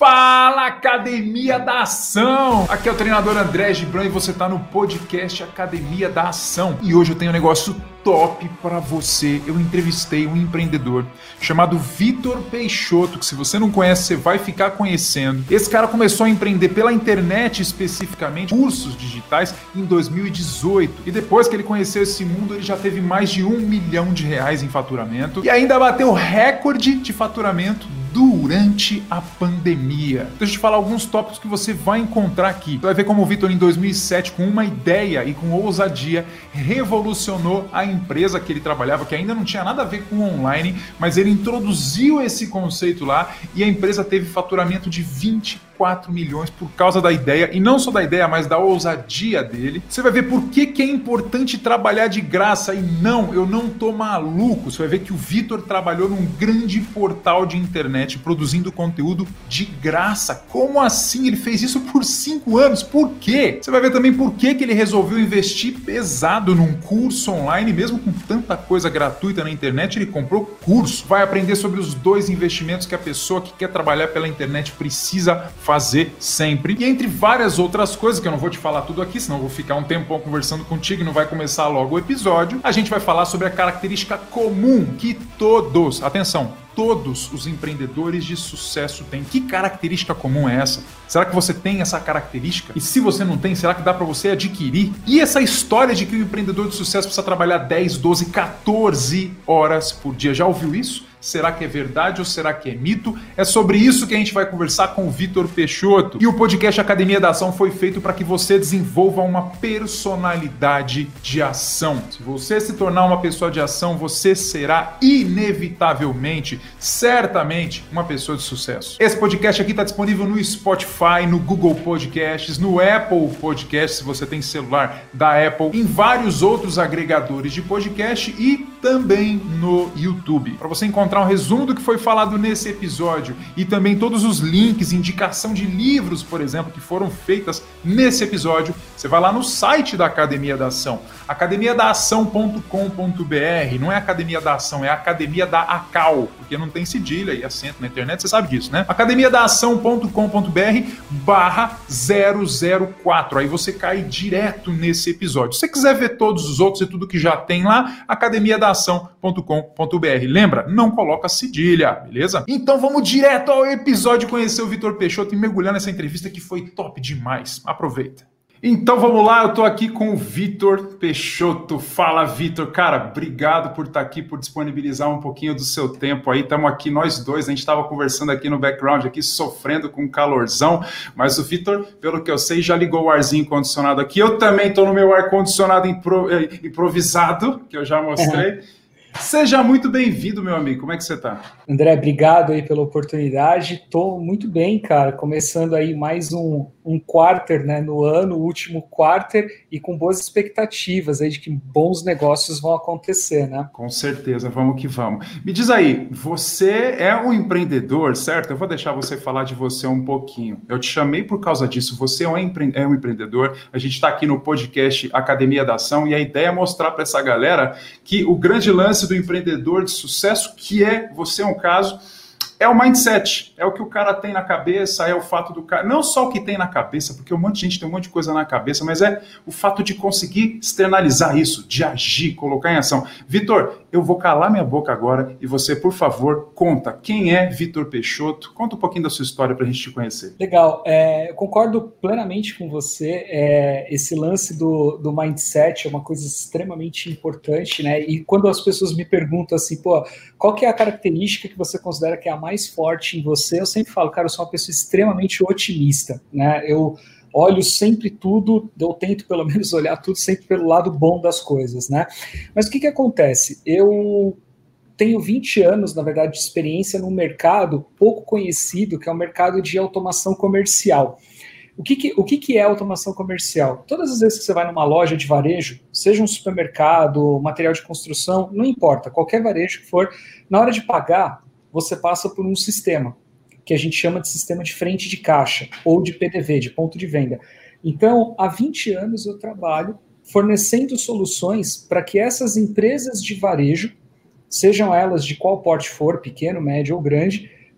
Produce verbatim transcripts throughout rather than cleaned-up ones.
Fala, Academia da Ação! Aqui é o treinador André Gibran e você está no podcast Academia da Ação. E hoje eu tenho um negócio top para você. Eu entrevistei um empreendedor chamado Vitor Peixoto, que se você não conhece, você vai ficar conhecendo. Esse cara começou a empreender pela internet, especificamente, cursos digitais, em dois mil e dezoito. E depois que ele conheceu esse mundo, ele já teve mais de um milhão de reais em faturamento e ainda bateu recorde de faturamento durante a pandemia. Deixa eu te falar alguns tópicos que você vai encontrar aqui. Você vai ver como o Vitor, em dois mil e sete, com uma ideia e com ousadia, revolucionou a empresa que ele trabalhava, que ainda não tinha nada a ver com online, mas ele introduziu esse conceito lá e a empresa teve faturamento de vinte e quatro milhões por causa da ideia, e não só da ideia, mas da ousadia dele. Você vai ver por que, que é importante trabalhar de graça, e não, eu não tô maluco. Você vai ver que o Vitor trabalhou num grande portal de internet, produzindo conteúdo de graça. Como assim? Ele fez isso por cinco anos. Por quê? Você vai ver também por que, que ele resolveu investir pesado num curso online, mesmo com tanta coisa gratuita na internet, ele comprou curso. Vai aprender sobre os dois investimentos que a pessoa que quer trabalhar pela internet precisa fazer sempre. E entre várias outras coisas, que eu não vou te falar tudo aqui, senão eu vou ficar um tempão conversando contigo e não vai começar logo o episódio, a gente vai falar sobre a característica comum que todos, atenção, todos os empreendedores de sucesso têm. Que característica comum é essa? Será que você tem essa característica? E se você não tem, será que dá para você adquirir? E essa história de que o empreendedor de sucesso precisa trabalhar dez, doze, quatorze horas por dia? Já ouviu isso? Será que é verdade ou será que é mito? É sobre isso que a gente vai conversar com o Vitor Peixoto. E o podcast Academia da Ação foi feito para que você desenvolva uma personalidade de ação. Se você se tornar uma pessoa de ação, você será inevitavelmente, certamente, uma pessoa de sucesso. Esse podcast aqui está disponível no Spotify, no Google Podcasts, no Apple Podcasts, se você tem celular da Apple, em vários outros agregadores de podcast e também no YouTube. Para você encontrar um resumo do que foi falado nesse episódio e também todos os links, indicação de livros, por exemplo, que foram feitas nesse episódio, você vai lá no site da Academia da Ação, academia da ação ponto com ponto b r. Não é Academia da Ação, é Academia da Acal, porque não tem cedilha e acento na internet, você sabe disso, né? academia da ação ponto com ponto b r barra zero zero quatro. Aí você cai direto nesse episódio. Se você quiser ver todos os outros e tudo que já tem lá, academia da ação ponto com ponto b r. Lembra? Não coloca cedilha, beleza? Então vamos direto ao episódio, conhecer o Vitor Peixoto e mergulhar nessa entrevista que foi top demais. Aproveita. Então vamos lá, eu tô aqui com o Vitor Peixoto. Fala, Vitor. Cara, obrigado por estar aqui, por disponibilizar um pouquinho do seu tempo aí. Estamos aqui nós dois, a gente estava conversando aqui no background, aqui sofrendo com calorzão, mas o Vitor, pelo que eu sei, já ligou o arzinho condicionado aqui. Eu também estou no meu ar-condicionado impro- improvisado, que eu já mostrei. Uhum. Seja muito bem-vindo, meu amigo. Como é que você está? André, obrigado aí pela oportunidade. Estou muito bem, cara. Começando aí mais um, um quarter, né, no ano, o último quarter, e com boas expectativas aí de que bons negócios vão acontecer, né? Com certeza, vamos que vamos. Me diz aí, você é um empreendedor, certo? Eu vou deixar você falar de você um pouquinho. Eu te chamei por causa disso. Você é um, empre... é um empreendedor. A gente está aqui no podcast Academia da Ação e a ideia é mostrar para essa galera que o grande lance do empreendedor de sucesso, que é, você é um caso, é o mindset, é o que o cara tem na cabeça, é o fato do cara, não só o que tem na cabeça, porque um monte de gente tem um monte de coisa na cabeça, mas é o fato de conseguir externalizar isso, de agir, colocar em ação. Vitor, eu vou calar minha boca agora e você, por favor, conta quem é Vitor Peixoto, conta um pouquinho da sua história para a gente te conhecer. Legal, é, eu concordo plenamente com você, é, esse lance do, do mindset é uma coisa extremamente importante, né, e quando as pessoas me perguntam assim, pô, qual que é a característica que você considera que é a mais forte em você, eu sempre falo, cara, eu sou uma pessoa extremamente otimista, né, eu olho sempre tudo, eu tento pelo menos olhar tudo sempre pelo lado bom das coisas, né, mas o que que acontece? Eu tenho vinte anos, na verdade, de experiência num mercado pouco conhecido, que é o mercado de automação comercial. O que que, o que que é automação comercial? Todas as vezes que você vai numa loja de varejo, seja um supermercado, material de construção, não importa, qualquer varejo que for, na hora de pagar, você passa por um sistema, que a gente chama de sistema de frente de caixa, ou de P D V, de ponto de venda. Então, há vinte anos eu trabalho fornecendo soluções para que essas empresas de varejo, sejam elas de qual porte for, pequeno, médio ou grande,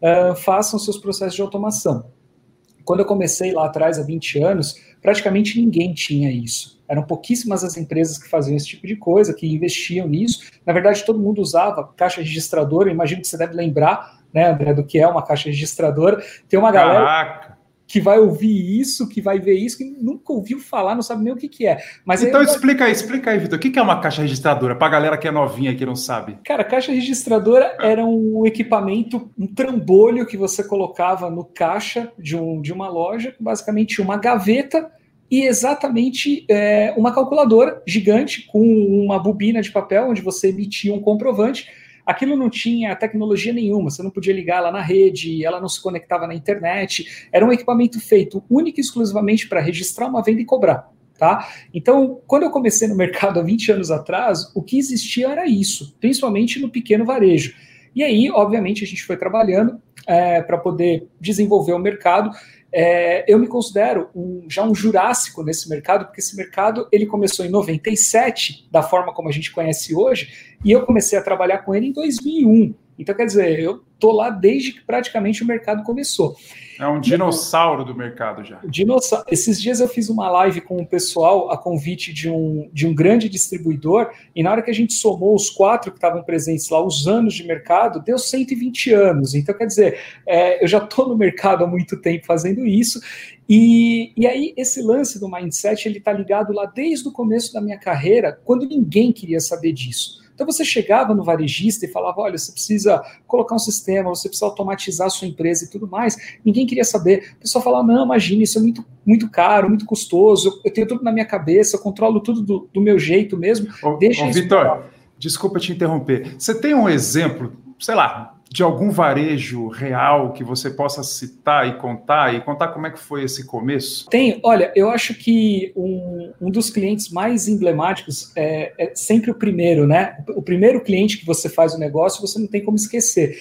uh, façam seus processos de automação. Quando eu comecei lá atrás, há vinte anos, praticamente ninguém tinha isso. Eram pouquíssimas as empresas que faziam esse tipo de coisa, que investiam nisso. Na verdade, todo mundo usava caixa registradora. Eu imagino que você deve lembrar, né, André, do que é uma caixa registradora. Tem uma galera Caraca. que vai ouvir isso, que vai ver isso, que nunca ouviu falar, não sabe nem o que, que é. Mas então aí, explica aí, explica aí, Vitor. O que é uma caixa registradora? Para a galera que é novinha e que não sabe. Cara, a caixa registradora era um equipamento, um trambolho que você colocava no caixa de, um, de uma loja, basicamente uma gaveta e exatamente é, uma calculadora gigante com uma bobina de papel onde você emitia um comprovante. Aquilo não tinha tecnologia nenhuma, você não podia ligar lá na rede, ela não se conectava na internet, era um equipamento feito único e exclusivamente para registrar uma venda e cobrar. Tá? Então, quando eu comecei no mercado há vinte anos atrás, o que existia era isso, principalmente no pequeno varejo. E aí, obviamente, a gente foi trabalhando é, para poder desenvolver o mercado. É, eu me considero um, já um jurássico nesse mercado, porque esse mercado ele começou em noventa e sete, da forma como a gente conhece hoje, e eu comecei a trabalhar com ele em dois mil e um. Então, quer dizer, eu estou lá desde que praticamente o mercado começou. É um dinossauro do mercado já. Dinossauro. Esses dias eu fiz uma live com o pessoal a convite de um, de um grande distribuidor, e na hora que a gente somou os quatro que estavam presentes lá, os anos de mercado, deu cento e vinte anos. Então, quer dizer, é, eu já estou no mercado há muito tempo fazendo isso, e, e aí esse lance do mindset, ele está ligado lá desde o começo da minha carreira, quando ninguém queria saber disso. Então você chegava no varejista e falava, olha, você precisa colocar um sistema, você precisa automatizar a sua empresa e tudo mais. Ninguém queria saber. O pessoal falava, não, imagina, isso é muito, muito caro, muito custoso, eu, eu tenho tudo na minha cabeça, eu controlo tudo do, do meu jeito mesmo. Ô, Deixa ô, isso. Vitor, desculpa te interromper. Você tem um exemplo, sei lá, de algum varejo real que você possa citar e contar, e contar como é que foi esse começo? Tem, olha, eu acho que um, um dos clientes mais emblemáticos é, é sempre o primeiro, né? O primeiro cliente que você faz o negócio, você não tem como esquecer.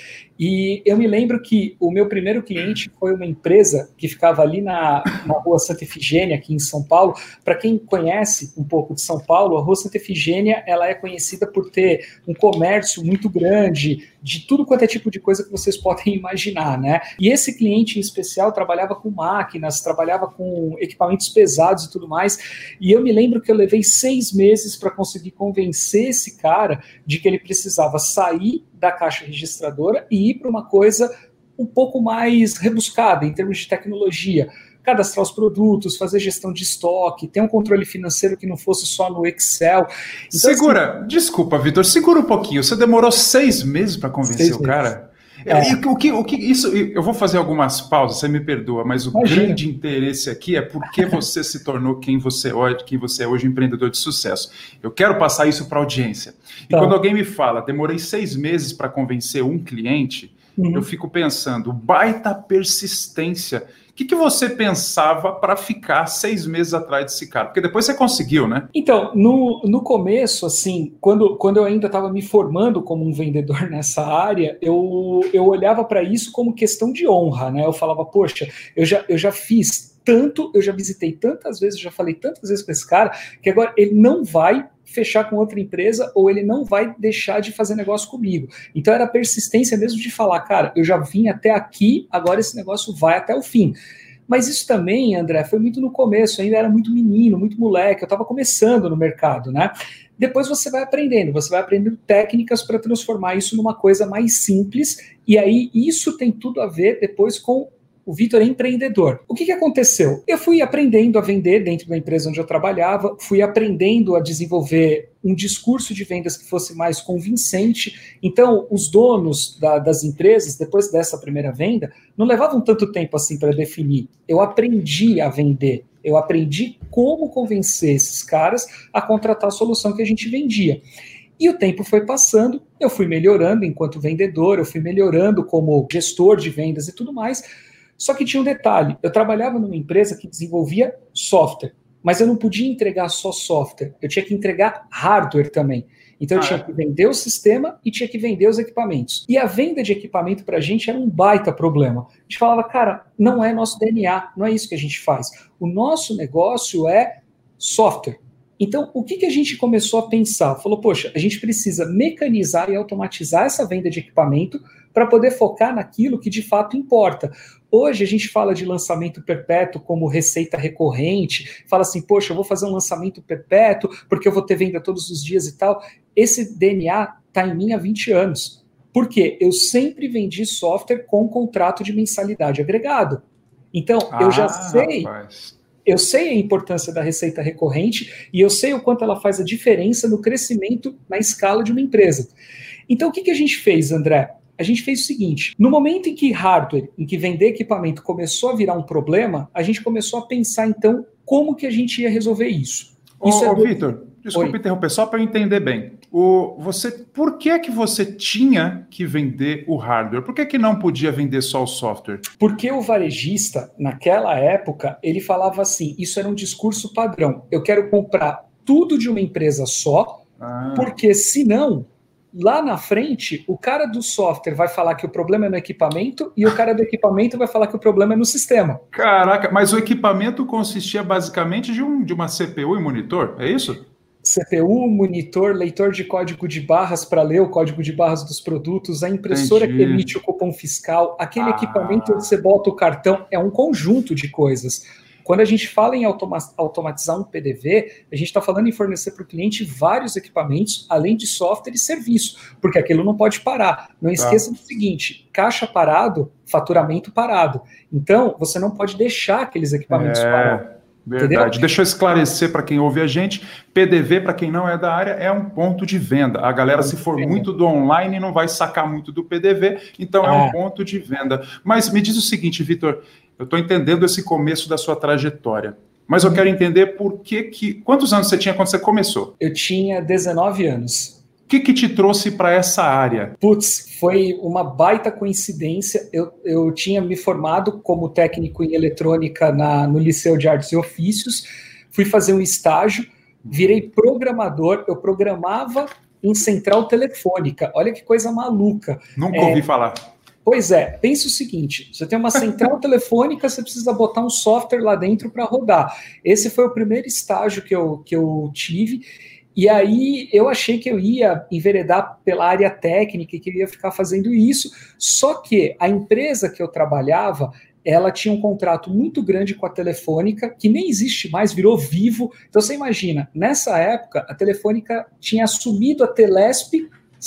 E eu me lembro que o meu primeiro cliente foi uma empresa que ficava ali na, na Rua Santa Efigênia, aqui em São Paulo. Para quem conhece um pouco de São Paulo, a Rua Santa Efigênia, ela é conhecida por ter um comércio muito grande, de tudo quanto é tipo de coisa que vocês podem imaginar, né? E esse cliente em especial trabalhava com máquinas, trabalhava com equipamentos pesados e tudo mais, e eu me lembro que eu levei seis meses para conseguir convencer esse cara de que ele precisava sair da caixa registradora e ir para uma coisa um pouco mais rebuscada em termos de tecnologia. Cadastrar os produtos, fazer gestão de estoque, ter um controle financeiro que não fosse só no Excel. Então, segura, assim, desculpa, Vitor, segura um pouquinho. Você demorou seis meses para convencer seis o cara? É. E, o que, o que, isso, eu vou fazer algumas pausas, você me perdoa, mas o Imagina. grande interesse aqui é por que você se tornou quem você, quem você é hoje, empreendedor de sucesso. Eu quero passar isso para a audiência. E Tá. quando alguém me fala, demorei seis meses para convencer um cliente, uhum. eu fico pensando, baita persistência. O que, que você pensava para ficar seis meses atrás desse cara? Porque depois você conseguiu, né? Então, no, no começo, assim, quando, quando eu ainda estava me formando como um vendedor nessa área, eu, eu olhava para isso como questão de honra, né? Eu falava, poxa, eu já, eu já fiz tanto, eu já visitei tantas vezes, eu já falei tantas vezes para esse cara, que agora ele não vai fechar com outra empresa ou ele não vai deixar de fazer negócio comigo. Então era a persistência mesmo de falar, cara, eu já vim até aqui, agora esse negócio vai até o fim. Mas isso também, André, foi muito no começo, ainda era muito menino, muito moleque, eu estava começando no mercado, né? Depois você vai aprendendo, você vai aprendendo técnicas para transformar isso numa coisa mais simples, e aí isso tem tudo a ver depois com o Vitor é empreendedor. O que, que aconteceu? Eu fui aprendendo a vender dentro da empresa onde eu trabalhava, fui aprendendo a desenvolver um discurso de vendas que fosse mais convincente. Então, os donos da, das empresas, depois dessa primeira venda, não levavam tanto tempo assim para definir. Eu aprendi a vender. Eu aprendi como convencer esses caras a contratar a solução que a gente vendia. E o tempo foi passando, eu fui melhorando enquanto vendedor, eu fui melhorando como gestor de vendas e tudo mais. Só que tinha um detalhe, eu trabalhava numa empresa que desenvolvia software, mas eu não podia entregar só software, eu tinha que entregar hardware também. Então eu ah, tinha que vender o sistema e tinha que vender os equipamentos. E a venda de equipamento para a gente era um baita problema. A gente falava, cara, não é nosso D N A, não é isso que a gente faz. O nosso negócio é software. Então, o que, que a gente começou a pensar? Falou, poxa, a gente precisa mecanizar e automatizar essa venda de equipamento para poder focar naquilo que de fato importa. Hoje a gente fala de lançamento perpétuo como receita recorrente, fala assim, poxa, eu vou fazer um lançamento perpétuo porque eu vou ter venda todos os dias e tal. Esse D N A está em mim há vinte anos. Por quê? Eu sempre vendi software com contrato de mensalidade agregado. Então, ah, eu já sei... Rapaz. Eu sei a importância da receita recorrente e eu sei o quanto ela faz a diferença no crescimento na escala de uma empresa. Então, o que, que a gente fez, André? A gente fez o seguinte, no momento em que hardware, em que vender equipamento começou a virar um problema, a gente começou a pensar, então, como que a gente ia resolver isso. isso ô, é ô do... Vitor, desculpa Oi. interromper, só para eu entender bem. O, você, por que que você tinha que vender o hardware? Por que que não podia vender só o software? Porque o varejista, naquela época, ele falava assim, isso era um discurso padrão, eu quero comprar tudo de uma empresa só, ah. porque senão, lá na frente, o cara do software vai falar que o problema é no equipamento e o cara do equipamento vai falar que o problema é no sistema. Caraca, mas o equipamento consistia basicamente de, um, de uma C P U e monitor, é isso? C P U, monitor, leitor de código de barras para ler o código de barras dos produtos, a impressora Entendi. que emite o cupom fiscal, aquele ah. equipamento onde você bota o cartão, é um conjunto de coisas. Quando a gente fala em automa- automatizar um P D V, a gente está falando em fornecer para o cliente vários equipamentos, além de software e serviço, porque aquilo não pode parar. Não esqueça tá. do seguinte, caixa parado, faturamento parado. Então, você não pode deixar aqueles equipamentos é... parados. Verdade. Entendeu? Deixa eu esclarecer para quem ouve a gente, P D V, para quem não é da área, é um ponto de venda. A galera, se for muito do online, não vai sacar muito do P D V, então é, é um ponto de venda. Mas me diz o seguinte, Vitor, eu estou entendendo esse começo da sua trajetória, mas eu quero entender por que que... Quantos anos você tinha quando você começou? Eu tinha dezenove anos. O que que te trouxe para essa área? Putz, foi uma baita coincidência. Eu, eu tinha me formado como técnico em eletrônica na, no Liceu de Artes e Ofícios, fui fazer um estágio, virei programador, eu programava em central telefônica. Olha que coisa maluca. Nunca é, ouvi falar. Pois é, pensa o seguinte, você tem uma central telefônica, você precisa botar um software lá dentro para rodar. Esse foi o primeiro estágio que eu, que eu tive. E aí eu achei que eu ia enveredar pela área técnica e que eu ia ficar fazendo isso, só que a empresa que eu trabalhava, ela tinha um contrato muito grande com a Telefônica, que nem existe mais, virou Vivo. Então você imagina, nessa época a Telefônica tinha assumido a Telesp,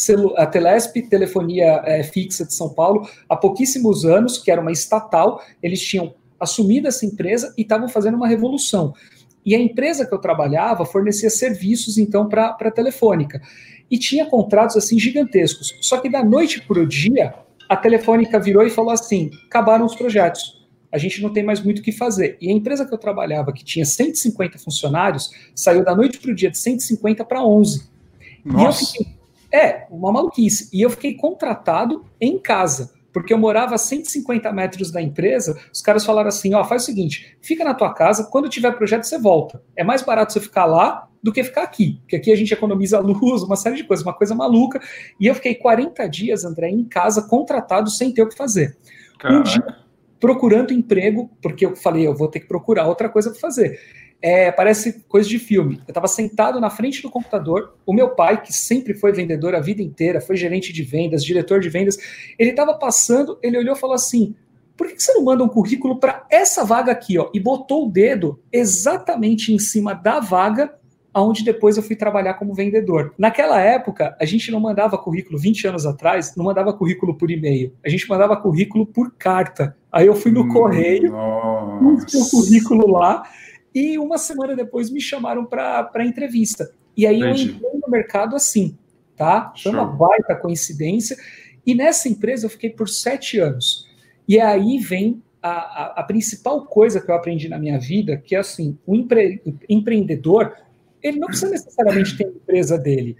a Telesp, Telefonia é, Fixa de São Paulo, há pouquíssimos anos, que era uma estatal, eles tinham assumido essa empresa e estavam fazendo uma revolução. E a empresa que eu trabalhava fornecia serviços, então, para a Telefônica. E tinha contratos, assim, gigantescos. Só que da noite para o dia, a Telefônica virou e falou assim, acabaram os projetos. A gente não tem mais muito o que fazer. E a empresa que eu trabalhava, que tinha cento e cinquenta funcionários, saiu da noite para o dia de cento e cinquenta para onze. Nossa! E eu fiquei, é, uma maluquice. E eu fiquei contratado em casa. Porque eu morava a cento e cinquenta metros da empresa, os caras falaram assim, ó, faz o seguinte, fica na tua casa, quando tiver projeto você volta. É mais barato você ficar lá do que ficar aqui, porque aqui a gente economiza luz, uma série de coisas, uma coisa maluca. E eu fiquei quarenta dias, André, em casa, contratado, sem ter o que fazer. Caraca. Um dia, procurando emprego, porque eu falei, eu vou ter que procurar outra coisa para fazer. É, parece coisa de filme. Eu estava sentado na frente do computador, o meu pai, que sempre foi vendedor a vida inteira, foi gerente de vendas, diretor de vendas, ele estava passando, ele olhou e falou assim, por que você não manda um currículo para essa vaga aqui, ó? E botou o dedo exatamente em cima da vaga, onde depois eu fui trabalhar como vendedor. Naquela época, a gente não mandava currículo, vinte anos atrás, não mandava currículo por e-mail, a gente mandava currículo por carta. Aí eu fui no hum, correio, pus o currículo lá, e uma semana depois me chamaram para entrevista. E aí Entendi. eu entrei no mercado assim, tá? Foi uma baita coincidência. E nessa empresa eu fiquei por sete anos. E aí vem a, a, a principal coisa que eu aprendi na minha vida, que é assim, o empre, empreendedor, ele não precisa necessariamente ter a empresa dele.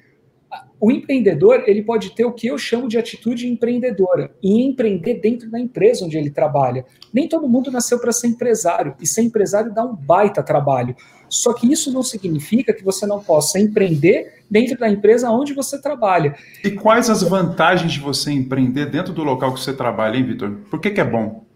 O empreendedor, ele pode ter o que eu chamo de atitude empreendedora e empreender dentro da empresa onde ele trabalha. Nem todo mundo nasceu para ser empresário, e ser empresário dá um baita trabalho. Só que isso não significa que você não possa empreender dentro da empresa onde você trabalha. E quais as vantagens de você empreender dentro do local que você trabalha, hein, Vitor? Por que que é bom?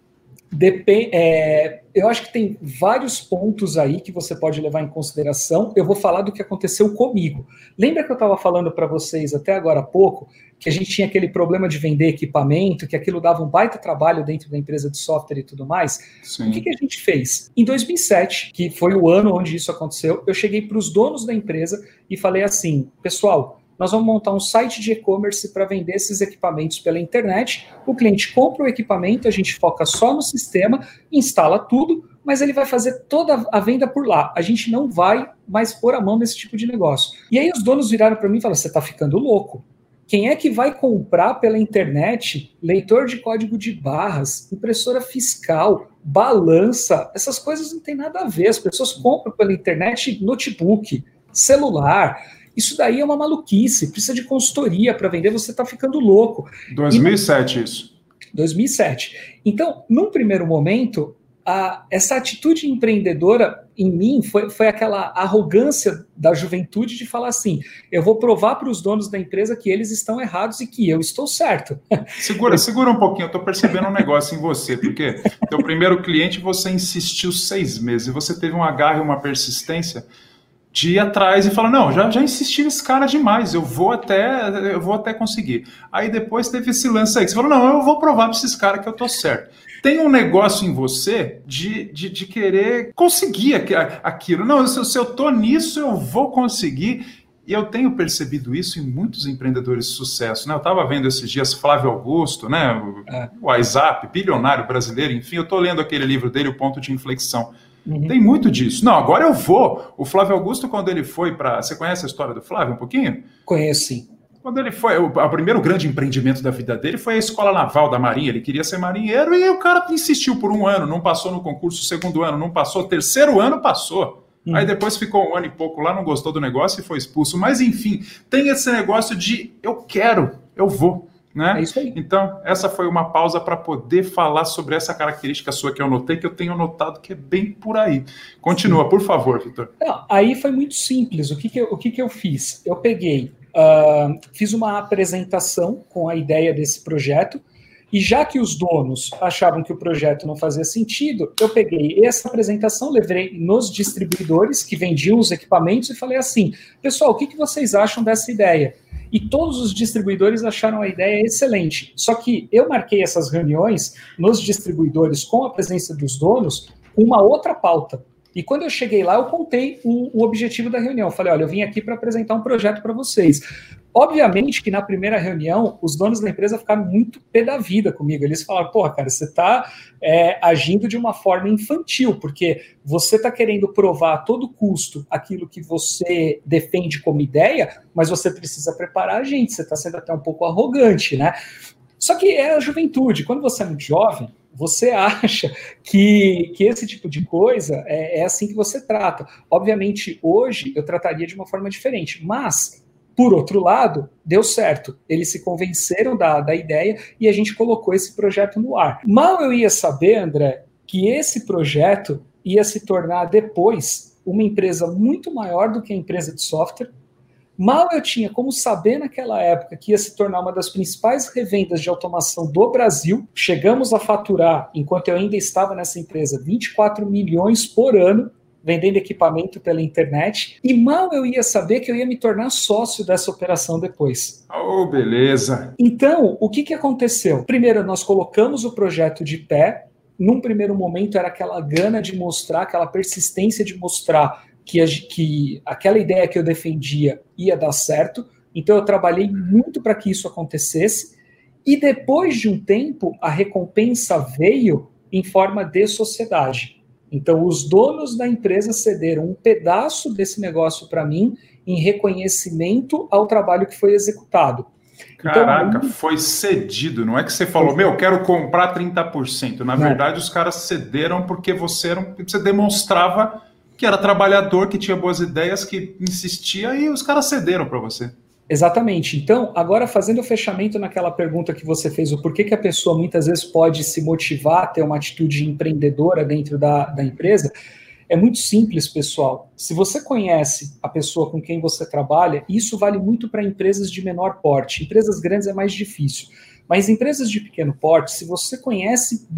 Depende, é, eu acho que tem vários pontos aí que você pode levar em consideração. Eu vou falar do que aconteceu comigo. Lembra que eu estava falando para vocês até agora há pouco que a gente tinha aquele problema de vender equipamento, que aquilo dava um baita trabalho dentro da empresa de software e tudo mais? Sim. O que, que a gente fez? Em dois mil e sete, que foi o ano onde isso aconteceu, eu cheguei para os donos da empresa e falei assim, pessoal, nós vamos montar um site de e-commerce para vender esses equipamentos pela internet. O cliente compra o equipamento, a gente foca só no sistema, instala tudo, mas ele vai fazer toda a venda por lá. A gente não vai mais pôr a mão nesse tipo de negócio. E aí os donos viraram para mim e falaram, você está ficando louco. Quem é que vai comprar pela internet leitor de código de barras, impressora fiscal, balança? Essas coisas não tem nada a ver. As pessoas compram pela internet notebook, celular. Isso daí é uma maluquice, precisa de consultoria para vender, você está ficando louco. dois mil e sete, e, isso. dois mil e sete. Então, num primeiro momento, a, essa atitude empreendedora em mim foi, foi aquela arrogância da juventude de falar assim, eu vou provar para os donos da empresa que eles estão errados e que eu estou certo. Segura, segura um pouquinho, eu estou percebendo um negócio em você, porque teu primeiro cliente você insistiu seis meses e você teve um agarre, uma persistência de ir atrás e falar, não, já, já insisti nesse cara demais, eu vou até eu vou até conseguir. Aí depois teve esse lance aí, que você falou, não, eu vou provar para esses caras que eu tô certo. Tem um negócio em você de, de, de querer conseguir aquilo. Não, se, se eu tô nisso, eu vou conseguir. E eu tenho percebido isso em muitos empreendedores de sucesso, né? Eu estava vendo esses dias Flávio Augusto, né? O, é. o WhatsApp, bilionário brasileiro, enfim, eu estou lendo aquele livro dele, O Ponto de Inflexão. Uhum. Tem muito disso. Não, agora eu vou. O Flávio Augusto, quando ele foi para... Você conhece a história do Flávio um pouquinho? Conheço, sim. Quando ele foi... O, o primeiro grande empreendimento da vida dele foi a Escola Naval da Marinha. Ele queria ser marinheiro e o cara insistiu por um ano. Não passou no concurso, segundo ano não passou. Terceiro ano passou. Uhum. Aí depois ficou um ano e pouco lá, não gostou do negócio e foi expulso. Mas enfim, tem esse negócio de eu quero, eu vou. Né? É isso aí. Então, essa foi uma pausa para poder falar sobre essa característica sua que eu notei, que eu tenho notado que é bem por aí. Continua, Sim. por favor, Vitor. Não, aí foi muito simples. O que, que, eu, o que, que eu fiz? Eu peguei, uh, fiz uma apresentação com a ideia desse projeto, e já que os donos achavam que o projeto não fazia sentido, eu peguei essa apresentação, levei nos distribuidores que vendiam os equipamentos e falei assim, pessoal, o que, que vocês acham dessa ideia? E todos os distribuidores acharam a ideia excelente. Só que eu marquei essas reuniões nos distribuidores com a presença dos donos com uma outra pauta. E quando eu cheguei lá, eu contei o, o objetivo da reunião. Eu falei, olha, eu vim aqui para apresentar um projeto para vocês. Obviamente que na primeira reunião, os donos da empresa ficaram muito pé da vida comigo. Eles falaram, porra, cara, você está é, agindo de uma forma infantil, porque você está querendo provar a todo custo aquilo que você defende como ideia, mas você precisa preparar a gente, você está sendo até um pouco arrogante, né? Só que é a juventude. Quando você é muito jovem, você acha que, que esse tipo de coisa é, é assim que você trata. Obviamente, hoje, eu trataria de uma forma diferente, mas... Por outro lado, deu certo. Eles se convenceram da, da ideia e a gente colocou esse projeto no ar. Mal eu ia saber, André, que esse projeto ia se tornar depois uma empresa muito maior do que a empresa de software. Mal eu tinha como saber naquela época que ia se tornar uma das principais revendas de automação do Brasil. Chegamos a faturar, enquanto eu ainda estava nessa empresa, vinte e quatro milhões por ano, vendendo equipamento pela internet, e mal eu ia saber que eu ia me tornar sócio dessa operação depois. Oh, beleza! Então, o que, que aconteceu? Primeiro, nós colocamos o projeto de pé. Num primeiro momento, era aquela gana de mostrar, aquela persistência de mostrar que, a, que aquela ideia que eu defendia ia dar certo. Então, eu trabalhei muito para que isso acontecesse. E depois de um tempo, a recompensa veio em forma de sociedade. Então, os donos da empresa cederam um pedaço desse negócio para mim em reconhecimento ao trabalho que foi executado. Caraca, então, foi cedido. Não é que você falou, meu, quero comprar trinta por cento. Na não. verdade, os caras cederam porque você, era um, você demonstrava que era trabalhador, que tinha boas ideias, que insistia, e os caras cederam para você. Exatamente. Então, agora fazendo o fechamento naquela pergunta que você fez, o porquê que a pessoa muitas vezes pode se motivar a ter uma atitude empreendedora dentro da, da empresa, é muito simples, pessoal. Se você conhece a pessoa com quem você trabalha, isso vale muito para empresas de menor porte. Empresas grandes é mais difícil. Mas empresas de pequeno porte, se você conhece bem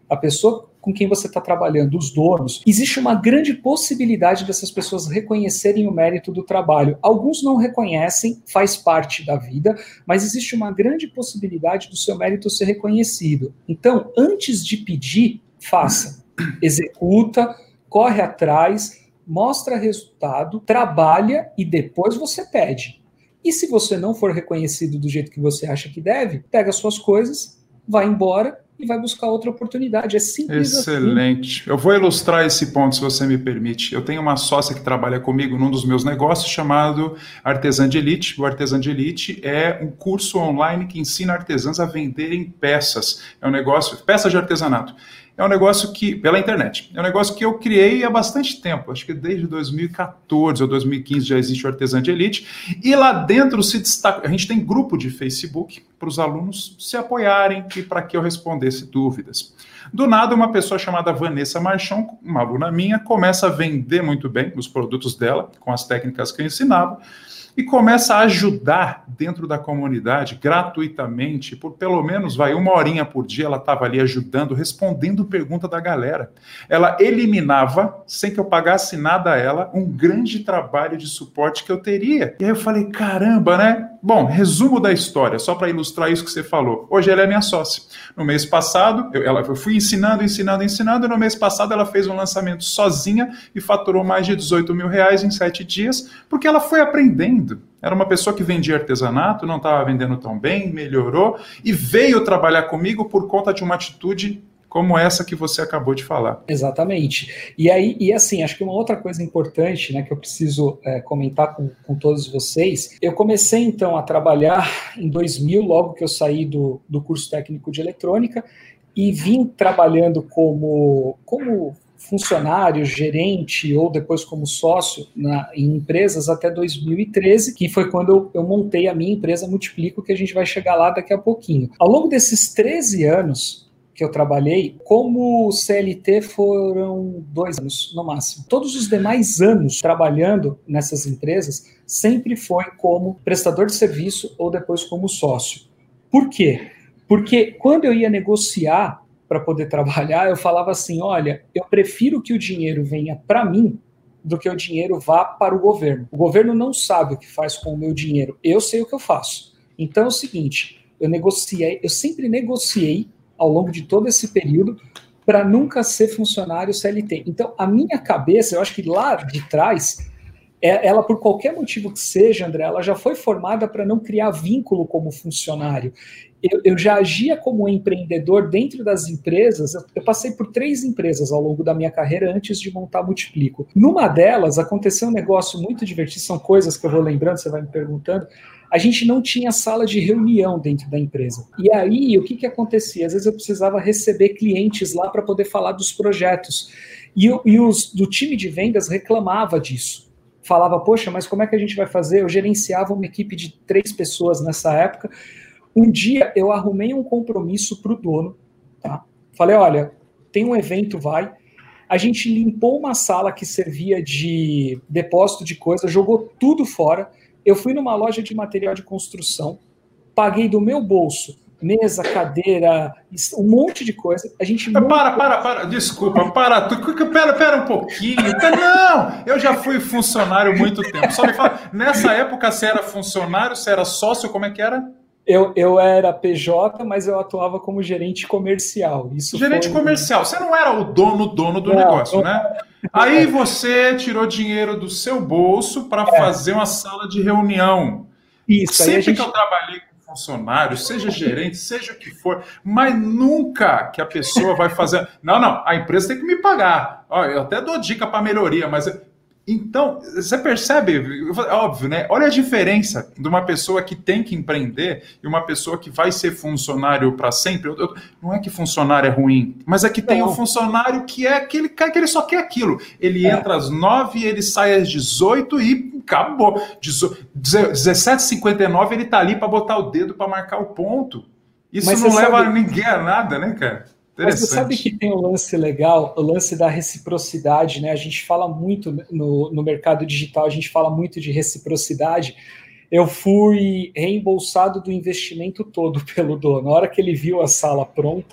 a pessoa com quem você está trabalhando, os donos, existe uma grande possibilidade dessas pessoas reconhecerem o mérito do trabalho. Alguns não reconhecem, faz parte da vida, mas existe uma grande possibilidade do seu mérito ser reconhecido. Então, antes de pedir, faça. Executa, corre atrás, mostra resultado, trabalha e depois você pede. E se você não for reconhecido do jeito que você acha que deve, pega suas coisas, vai embora e vai buscar outra oportunidade. É simples assim. Excelente. Eu vou ilustrar esse ponto, se você me permite. Eu tenho uma sócia que trabalha comigo num dos meus negócios chamado Artesã de Elite. O Artesã de Elite é um curso online que ensina artesãs a venderem peças. É um negócio, peças de artesanato. É um negócio que, pela internet, é um negócio que eu criei há bastante tempo, acho que desde dois mil e quatorze ou dois mil e quinze já existe o Artesã de Elite, e lá dentro se destaca, a gente tem grupo de Facebook para os alunos se apoiarem e para que eu respondesse dúvidas. Do nada, uma pessoa chamada Vanessa Marchon, uma aluna minha, começa a vender muito bem os produtos dela, com as técnicas que eu ensinava, e começa a ajudar dentro da comunidade gratuitamente, por pelo menos vai uma horinha por dia, ela estava ali ajudando, respondendo pergunta da galera. Ela eliminava, sem que eu pagasse nada a ela, um grande trabalho de suporte que eu teria. E aí eu falei, caramba, né? Bom, resumo da história, só para ilustrar isso que você falou. Hoje ela é minha sócia. No mês passado, eu, ela, eu fui ensinando, ensinando, ensinando, e no mês passado ela fez um lançamento sozinha e faturou mais de dezoito mil reais em sete dias, porque ela foi aprendendo. Era uma pessoa que vendia artesanato, não estava vendendo tão bem, melhorou e veio trabalhar comigo por conta de uma atitude como essa que você acabou de falar. Exatamente. E aí, e assim, acho que uma outra coisa importante, né, que eu preciso é, comentar com, com todos vocês, eu comecei então a trabalhar em dois mil, logo que eu saí do, do curso técnico de eletrônica, e vim trabalhando como, como funcionário, gerente ou depois como sócio na, em empresas até dois mil e treze, que foi quando eu, eu montei a minha empresa Multiplico, que a gente vai chegar lá daqui a pouquinho. Ao longo desses treze anos que eu trabalhei, como C L T foram dois anos no máximo. Todos os demais anos trabalhando nessas empresas sempre foi como prestador de serviço ou depois como sócio. Por quê? Porque quando eu ia negociar para poder trabalhar, eu falava assim, olha, eu prefiro que o dinheiro venha para mim do que o dinheiro vá para o governo. O governo não sabe o que faz com o meu dinheiro, eu sei o que eu faço. Então é o seguinte, eu negociei, eu sempre negociei ao longo de todo esse período para nunca ser funcionário C L T. Então a minha cabeça, eu acho que lá de trás, ela por qualquer motivo que seja, André, ela já foi formada para não criar vínculo como funcionário. Eu, eu já agia como empreendedor dentro das empresas, eu, eu passei por três empresas ao longo da minha carreira antes de montar Multiplico. Numa delas, aconteceu um negócio muito divertido, são coisas que eu vou lembrando, você vai me perguntando, a gente não tinha sala de reunião dentro da empresa. E aí, o que, que acontecia? Às vezes eu precisava receber clientes lá para poder falar dos projetos. E, e os do time de vendas reclamava disso. Falava, poxa, mas como é que a gente vai fazer? Eu gerenciava uma equipe de três pessoas nessa época. Um dia eu arrumei um compromisso para o dono, tá? Falei, olha, tem um evento, vai. A gente limpou uma sala que servia de depósito de coisa, jogou tudo fora. Eu fui numa loja de material de construção, paguei do meu bolso, mesa, cadeira, um monte de coisa. A gente para, para, para, para, desculpa, para, pera, pera um pouquinho. Não, eu já fui funcionário há muito tempo. Só me fala, nessa época você era funcionário, você era sócio, como é que era? Eu, eu era P J, mas eu atuava como gerente comercial. Isso gerente foi... comercial, você não era o dono, dono do não, negócio, não... né? Aí você tirou dinheiro do seu bolso para é. fazer uma sala de reunião. Isso, Sempre aí a gente... que eu trabalhei com funcionário, seja gerente, seja o que for, mas nunca que a pessoa vai fazer... Não, não, a empresa tem que me pagar. Ó, eu até dou dica para melhoria, mas... Então, você percebe, óbvio, né? Olha a diferença de uma pessoa que tem que empreender e uma pessoa que vai ser funcionário para sempre. Eu, eu, não é que funcionário é ruim, mas é que tem um funcionário que é aquele cara que ele só quer aquilo. Ele é. entra às nove, ele sai às dezoito e acabou. dezessete e cinquenta e nove ele tá ali para botar o dedo para marcar o ponto. Isso mas não leva sabe... ninguém a nada, né, cara? Mas você sabe que tem um lance legal, o lance da reciprocidade, né? A gente fala muito no, no mercado digital, a gente fala muito de reciprocidade. Eu fui reembolsado do investimento todo pelo dono. Na hora que ele viu a sala pronta,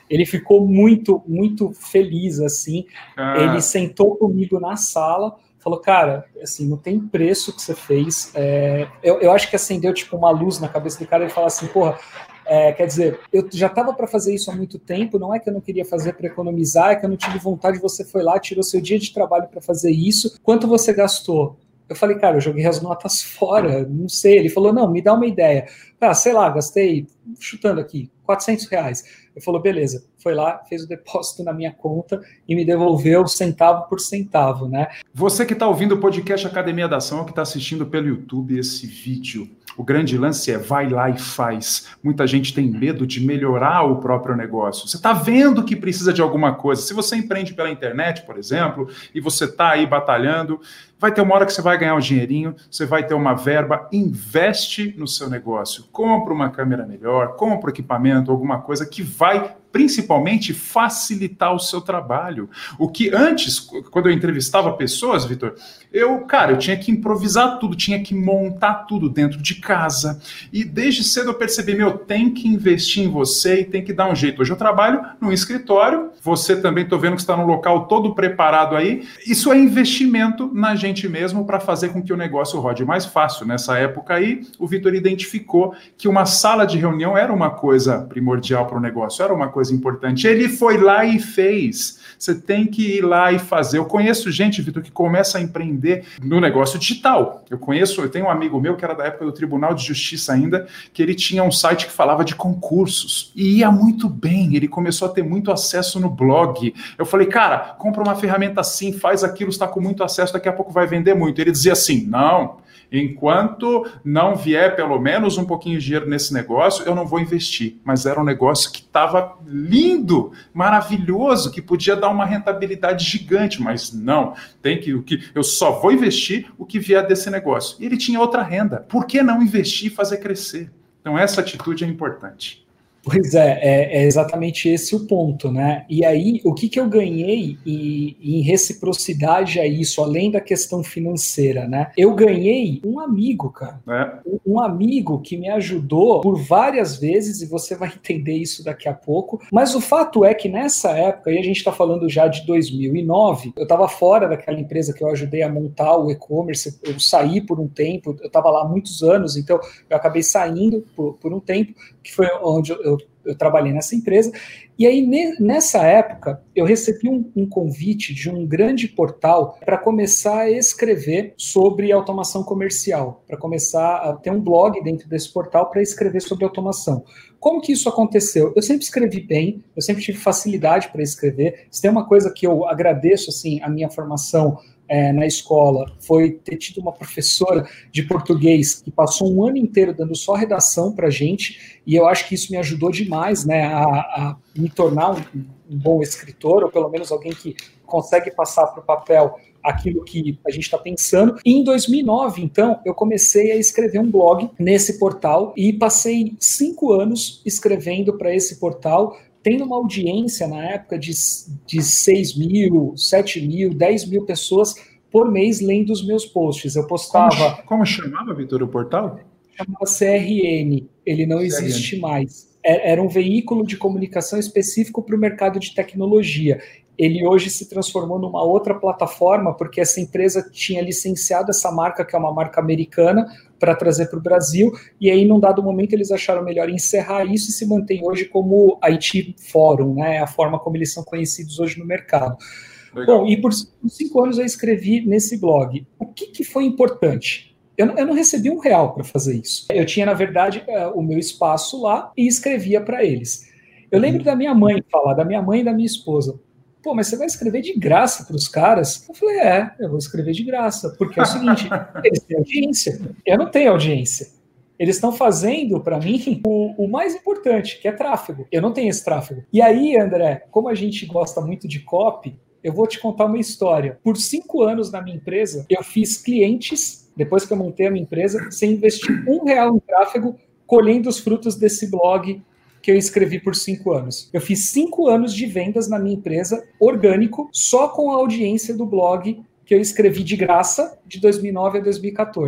Ele ficou muito, muito feliz, assim. Ah. Ele sentou comigo na sala, falou, cara, assim, não tem preço que você fez. É, eu, eu acho que acendeu, tipo, uma luz na cabeça do cara, ele fala assim, porra, é, quer dizer, eu já estava para fazer isso há muito tempo, não é que eu não queria fazer para economizar, é que eu não tive vontade, você foi lá, tirou seu dia de trabalho para fazer isso, quanto você gastou? Eu falei, cara, eu joguei as notas fora, não sei. Ele falou, não, me dá uma ideia. Ah, sei lá, gastei, chutando aqui, quatrocentos reais. Ele falou, beleza. Foi lá, fez o depósito na minha conta e me devolveu centavo por centavo, né? Você que está ouvindo o podcast Academia da Ação, que está assistindo pelo YouTube esse vídeo, o grande lance é vai lá e faz. Muita gente tem medo de melhorar o próprio negócio. Você está vendo que precisa de alguma coisa. Se você empreende pela internet, por exemplo, e você está aí batalhando, vai ter uma hora que você vai ganhar um dinheirinho, você vai ter uma verba, investe no seu negócio. Compra uma câmera melhor, compra um equipamento, alguma coisa que vai principalmente facilitar o seu trabalho. O que antes, quando eu entrevistava pessoas, Vitor, eu, cara, eu tinha que improvisar tudo, tinha que montar tudo dentro de casa. E desde cedo eu percebi, meu, tem que investir em você e tem que dar um jeito. Hoje eu trabalho num escritório, você também, tô vendo que está num local todo preparado aí. Isso é investimento na gente mesmo para fazer com que o negócio rode mais fácil. Nessa época aí, o Vitor identificou que uma sala de reunião era uma coisa primordial para o negócio, era uma coisa importante. Ele foi lá e fez. Você tem que ir lá e fazer. Eu conheço gente, Vitor, que começa a empreender no negócio digital. Eu conheço, eu tenho um amigo meu que era da época do Tribunal de Justiça ainda, que ele tinha um site que falava de concursos. E ia muito bem. Ele começou a ter muito acesso no blog. Eu falei, cara, compra uma ferramenta assim, faz aquilo, está com muito acesso, daqui a pouco vai vender muito. Ele dizia assim, não, enquanto não vier pelo menos um pouquinho de dinheiro nesse negócio, eu não vou investir. Mas era um negócio que estava lindo, maravilhoso, que podia dar uma rentabilidade gigante, mas não, tem que, o que eu só vou investir o que vier desse negócio. E ele tinha outra renda. Por que não investir e fazer crescer? Então essa atitude é importante. Pois é, é, é exatamente esse o ponto, né? E aí, o que, que eu ganhei e, e em reciprocidade a isso, além da questão financeira, né? Eu ganhei um amigo, cara. É. Um amigo que me ajudou por várias vezes, e você vai entender isso daqui a pouco. Mas o fato é que nessa época, e a gente está falando já de dois mil e nove, eu estava fora daquela empresa que eu ajudei a montar o e-commerce, eu saí por um tempo, eu estava lá há muitos anos, então eu acabei saindo por, por um tempo, que foi onde eu eu trabalhei nessa empresa, e aí nessa época eu recebi um, um convite de um grande portal para começar a escrever sobre automação comercial, para começar a ter um blog dentro desse portal para escrever sobre automação. Como que isso aconteceu? Eu sempre escrevi bem, eu sempre tive facilidade para escrever. Se tem uma coisa que eu agradeço, assim, a minha formação É, na escola, foi ter tido uma professora de português que passou um ano inteiro dando só redação para a gente, e eu acho que isso me ajudou demais, né, a, a me tornar um, um bom escritor, ou pelo menos alguém que consegue passar para o papel aquilo que a gente está pensando. E em dois mil e nove, então, eu comecei a escrever um blog nesse portal, e passei cinco anos escrevendo para esse portal, tendo uma audiência na época de, de seis mil, sete mil, dez mil pessoas por mês lendo os meus posts. Eu postava... Como, como chamava, Vitor, o portal? Chamava C R N, ele não C R N. Existe mais. Era um veículo de comunicação específico para o mercado de tecnologia. Ele hoje se transformou numa outra plataforma, porque essa empresa tinha licenciado essa marca, que é uma marca americana, para trazer para o Brasil, e aí, num dado momento, eles acharam melhor encerrar isso e se mantém hoje como I T Forum, né, a forma como eles são conhecidos hoje no mercado. Legal. Bom, e por cinco anos eu escrevi nesse blog. O que, que foi importante? Eu não, eu não recebi um real para fazer isso. Eu tinha, na verdade, o meu espaço lá e escrevia para eles. Eu lembro da minha mãe falar, da minha mãe e da minha esposa, pô, mas você vai escrever de graça para os caras? Eu falei, é, eu vou escrever de graça, porque é o seguinte, eles têm audiência, eu não tenho audiência. Eles estão fazendo, para mim, o, o mais importante, que é tráfego. Eu não tenho esse tráfego. E aí, André, como a gente gosta muito de copy, eu vou te contar uma história. Por cinco anos na minha empresa, eu fiz clientes, depois que eu montei a minha empresa, sem investir um real em tráfego, colhendo os frutos desse blog que eu escrevi por cinco anos. Eu fiz cinco anos de vendas na minha empresa, orgânico, só com a audiência do blog que eu escrevi de graça de dois mil e nove a dois mil e quatorze.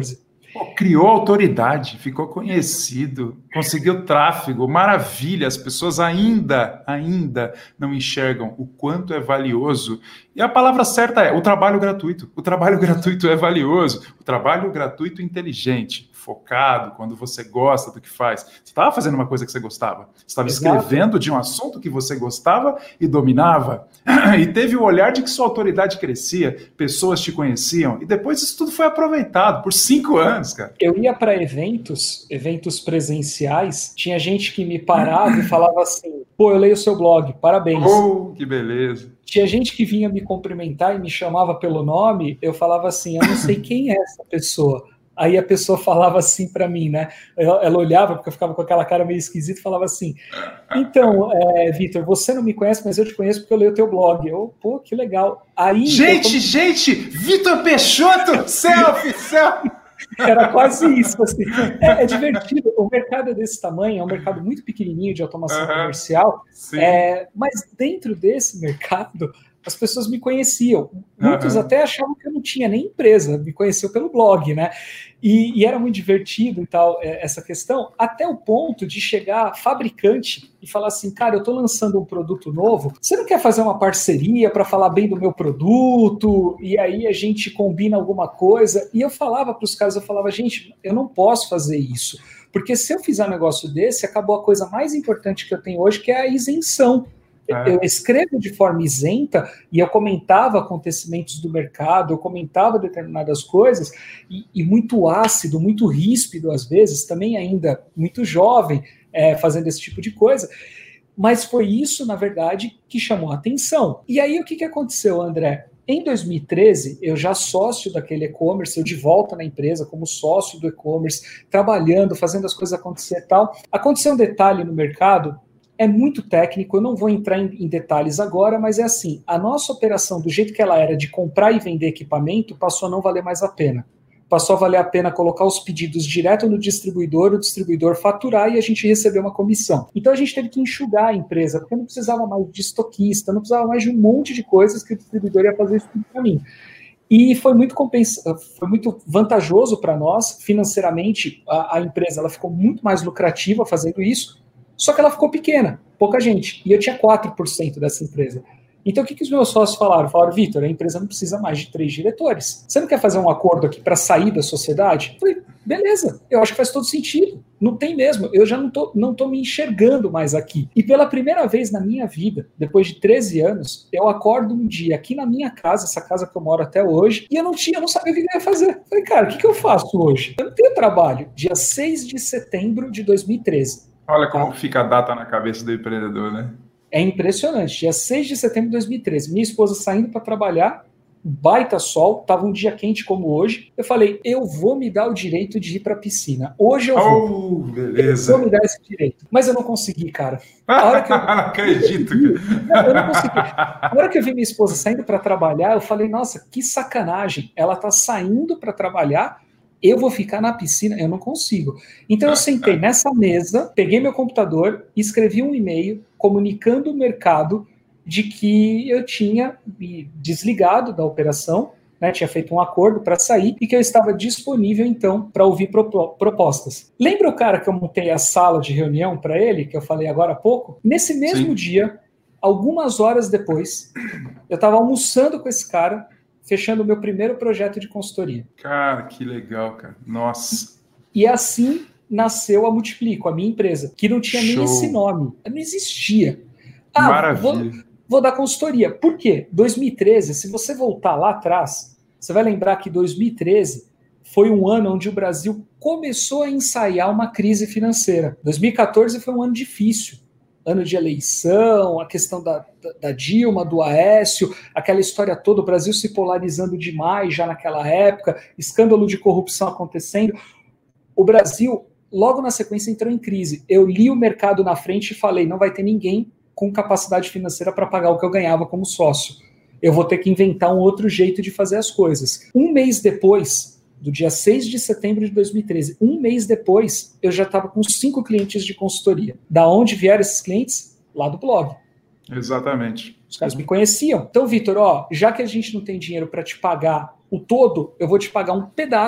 Pô, criou autoridade, ficou conhecido, conseguiu tráfego, maravilha. As pessoas ainda, ainda não enxergam o quanto é valioso. E a palavra certa é o trabalho gratuito. O trabalho gratuito é valioso. O trabalho gratuito inteligente, focado, quando você gosta do que faz. Você estava fazendo uma coisa que você gostava. Você estava escrevendo de um assunto que você gostava e dominava. E teve o olhar de que sua autoridade crescia, pessoas te conheciam. E depois isso tudo foi aproveitado por cinco anos, cara. Eu ia para eventos, eventos presenciais, tinha gente que me parava e falava assim, pô, eu leio o seu blog, parabéns. Oh, que beleza. Tinha gente que vinha me cumprimentar e me chamava pelo nome, eu falava assim, eu não sei quem é essa pessoa. Aí a pessoa falava assim para mim, né? Ela, ela olhava, porque eu ficava com aquela cara meio esquisita, e falava assim, então, é, Vitor, você não me conhece, mas eu te conheço porque eu leio o teu blog. Eu, pô, que legal. Aí, gente, eu... gente, Vitor Peixoto, selfie, selfie. Era quase isso, assim. É, é divertido. O mercado é desse tamanho, é um mercado muito pequenininho de automação uhum, comercial, é, mas dentro desse mercado, as pessoas me conheciam. Muitos uhum. até achavam que eu não tinha nem empresa, me conheceu pelo blog, né? E, e era muito divertido e tal, essa questão, até o ponto de chegar fabricante e falar assim, cara, eu tô lançando um produto novo, você não quer fazer uma parceria para falar bem do meu produto? E aí a gente combina alguma coisa? E eu falava para os caras, eu falava, gente, eu não posso fazer isso, porque se eu fizer um negócio desse, acabou a coisa mais importante que eu tenho hoje, que é a isenção. É. Eu escrevo de forma isenta e eu comentava acontecimentos do mercado, eu comentava determinadas coisas e, e muito ácido, muito ríspido às vezes, também ainda muito jovem, é, fazendo esse tipo de coisa. Mas foi isso, na verdade, que chamou a atenção. E aí o que, que aconteceu, André? Em dois mil e treze, eu já sócio daquele e-commerce, eu de volta na empresa como sócio do e-commerce, trabalhando, fazendo as coisas acontecer e tal. Aconteceu um detalhe no mercado, é muito técnico, eu não vou entrar em, em detalhes agora, mas é assim, a nossa operação, do jeito que ela era de comprar e vender equipamento, passou a não valer mais a pena. Passou a valer a pena colocar os pedidos direto no distribuidor, o distribuidor faturar e a gente receber uma comissão. Então a gente teve que enxugar a empresa, porque não precisava mais de estoquista, não precisava mais de um monte de coisas que o distribuidor ia fazer isso tudo para mim. E foi muito, compensa... foi muito vantajoso para nós, financeiramente, a, a empresa ela ficou muito mais lucrativa fazendo isso, só que ela ficou pequena, pouca gente, e eu tinha quatro por cento dessa empresa. Então, o que, que os meus sócios falaram? Falaram, Vitor, a empresa não precisa mais de três diretores. Você não quer fazer um acordo aqui para sair da sociedade? Eu falei, beleza, eu acho que faz todo sentido. Não tem mesmo, eu já não tô, não tô me enxergando mais aqui. E pela primeira vez na minha vida, depois de treze anos, eu acordo um dia aqui na minha casa, essa casa que eu moro até hoje, e eu não tinha, eu não sabia o que eu ia fazer. Eu falei, cara, o que, que eu faço hoje? Eu não tenho trabalho. Dia seis de setembro de dois mil e treze. Olha como tá? Fica a data na cabeça do empreendedor, né? É impressionante. Dia seis de setembro de dois mil e treze, minha esposa saindo para trabalhar, baita sol, estava um dia quente como hoje. Eu falei, eu vou me dar o direito de ir para a piscina. Hoje eu vou. Oh, beleza. Eu vou me dar esse direito. Mas eu não consegui, cara. A hora que eu... não acredito. Não, eu não consegui. A hora que eu vi minha esposa saindo para trabalhar, eu falei, nossa, que sacanagem. Ela está saindo para trabalhar, eu vou ficar na piscina, eu não consigo. Então eu sentei nessa mesa, peguei meu computador, escrevi um e-mail comunicando o mercado de que eu tinha me desligado da operação, né, tinha feito um acordo para sair e que eu estava disponível então para ouvir pro- propostas. Lembra o cara que eu montei a sala de reunião para ele, que eu falei agora há pouco? Nesse mesmo Sim. dia, algumas horas depois, eu estava almoçando com esse cara, fechando o meu primeiro projeto de consultoria. Cara, que legal, cara. Nossa. E assim nasceu a Multiplico, a minha empresa, que não tinha Show. nem esse nome. Não existia. Ah, Maravilha. Vou, vou dar consultoria. Por quê? dois mil e treze, se você voltar lá atrás, você vai lembrar que dois mil e treze foi um ano onde o Brasil começou a ensaiar uma crise financeira. dois mil e quatorze foi um ano difícil. Ano de eleição, a questão da, da, da Dilma, do Aécio, aquela história toda, o Brasil se polarizando demais já naquela época, escândalo de corrupção acontecendo. O Brasil, logo na sequência, entrou em crise. Eu li o mercado na frente e falei, não vai ter ninguém com capacidade financeira para pagar o que eu ganhava como sócio. Eu vou ter que inventar um outro jeito de fazer as coisas. Um mês depois, do dia seis de setembro de dois mil e treze, um mês depois, eu já estava com cinco clientes de consultoria. Da onde vieram esses clientes? Lá do blog. Exatamente. Os caras me conheciam. Então, Vitor, ó, já que a gente não tem dinheiro para te pagar o todo, eu vou te pagar um pedaço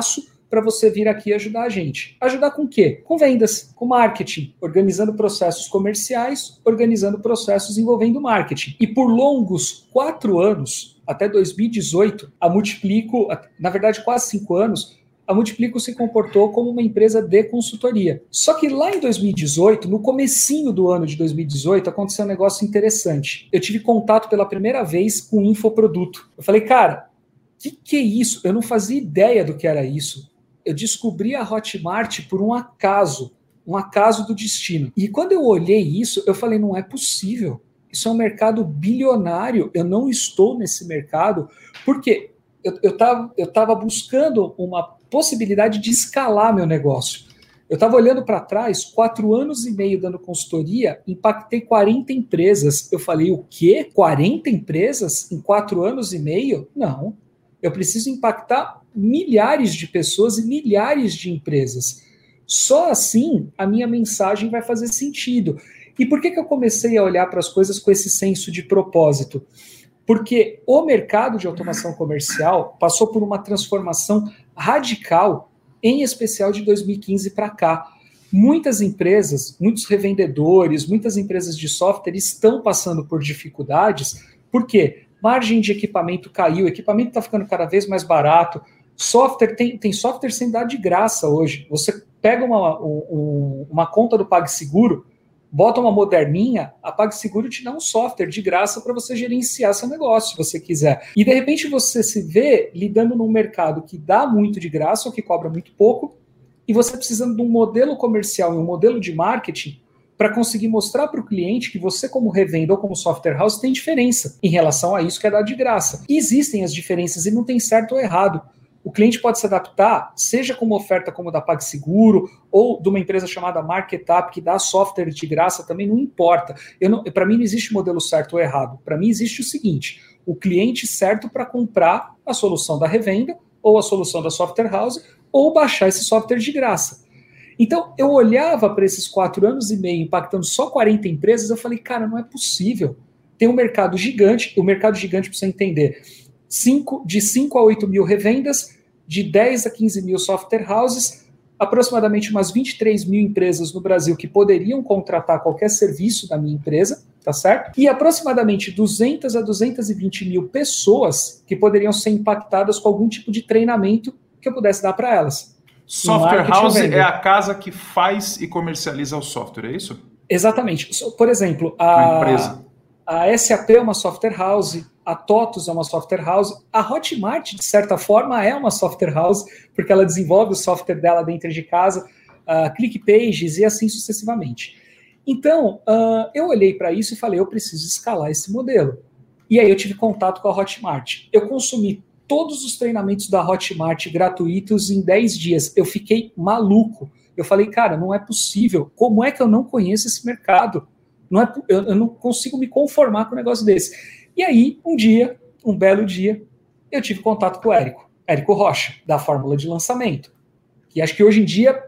para você vir aqui ajudar a gente. Ajudar com o quê? Com vendas, com marketing, organizando processos comerciais, organizando processos envolvendo marketing. E por longos quatro anos, até dois mil e dezoito, a Multiplico, na verdade quase cinco anos, a Multiplico se comportou como uma empresa de consultoria. Só que lá em dois mil e dezoito, no comecinho do ano de dois mil e dezoito, aconteceu um negócio interessante. Eu tive contato pela primeira vez com o infoproduto. Eu falei, cara, o que, que é isso? Eu não fazia ideia do que era isso. Eu descobri a Hotmart por um acaso, um acaso do destino. E quando eu olhei isso, eu falei, não é possível. Isso é um mercado bilionário, eu não estou nesse mercado, porque eu estava eu tava buscando uma possibilidade de escalar meu negócio. Eu estava olhando para trás, quatro anos e meio dando consultoria, impactei quarenta empresas. Eu falei, o quê? quarenta empresas em quatro anos e meio? Não. Eu preciso impactar milhares de pessoas e milhares de empresas. Só assim a minha mensagem vai fazer sentido. E por que que eu comecei a olhar para as coisas com esse senso de propósito? Porque o mercado de automação comercial passou por uma transformação radical, em especial de dois mil e quinze para cá. Muitas empresas, muitos revendedores, muitas empresas de software estão passando por dificuldades. Por quê? Margem de equipamento caiu, o equipamento está ficando cada vez mais barato. Software tem, tem software sem dar de graça hoje. Você pega uma, um, uma conta do PagSeguro, bota uma moderninha, a PagSeguro te dá um software de graça para você gerenciar seu negócio, se você quiser. E, de repente, você se vê lidando num mercado que dá muito de graça ou que cobra muito pouco, e você precisando de um modelo comercial e um modelo de marketing para conseguir mostrar para o cliente que você, como revenda ou como software house, tem diferença em relação a isso que é dado de graça. E existem as diferenças e não tem certo ou errado. O cliente pode se adaptar, seja com uma oferta como a da PagSeguro ou de uma empresa chamada MarketUp, que dá software de graça, também não importa. Para mim não existe modelo certo ou errado. Para mim existe o seguinte, o cliente certo para comprar a solução da revenda ou a solução da software house ou baixar esse software de graça. Então, eu olhava para esses quatro anos e meio impactando só quarenta empresas, eu falei, cara, não é possível. Tem um mercado gigante, o mercado gigante precisa entender, cinco, de cinco a oito mil revendas, de dez a quinze mil software houses, aproximadamente umas vinte e três mil empresas no Brasil que poderiam contratar qualquer serviço da minha empresa, tá certo? E aproximadamente duzentas a duzentas e vinte mil pessoas que poderiam ser impactadas com algum tipo de treinamento que eu pudesse dar para elas. Software house é a casa que faz e comercializa o software, é isso? Exatamente. Por exemplo, a, empresa. a S A P é uma software house, a TOTUS é uma software house, a Hotmart, de certa forma, é uma software house, porque ela desenvolve o software dela dentro de casa, uh, ClickPages e assim sucessivamente. Então, uh, eu olhei para isso e falei, eu preciso escalar esse modelo. E aí eu tive contato com a Hotmart. Eu consumi todos os treinamentos da Hotmart gratuitos em dez dias. Eu fiquei maluco. Eu falei, cara, não é possível. Como é que eu não conheço esse mercado? Não é, eu, eu não consigo me conformar com um negócio desse. E aí, um dia, um belo dia, eu tive contato com o Érico, Érico Rocha, da Fórmula de Lançamento. E acho que hoje em dia,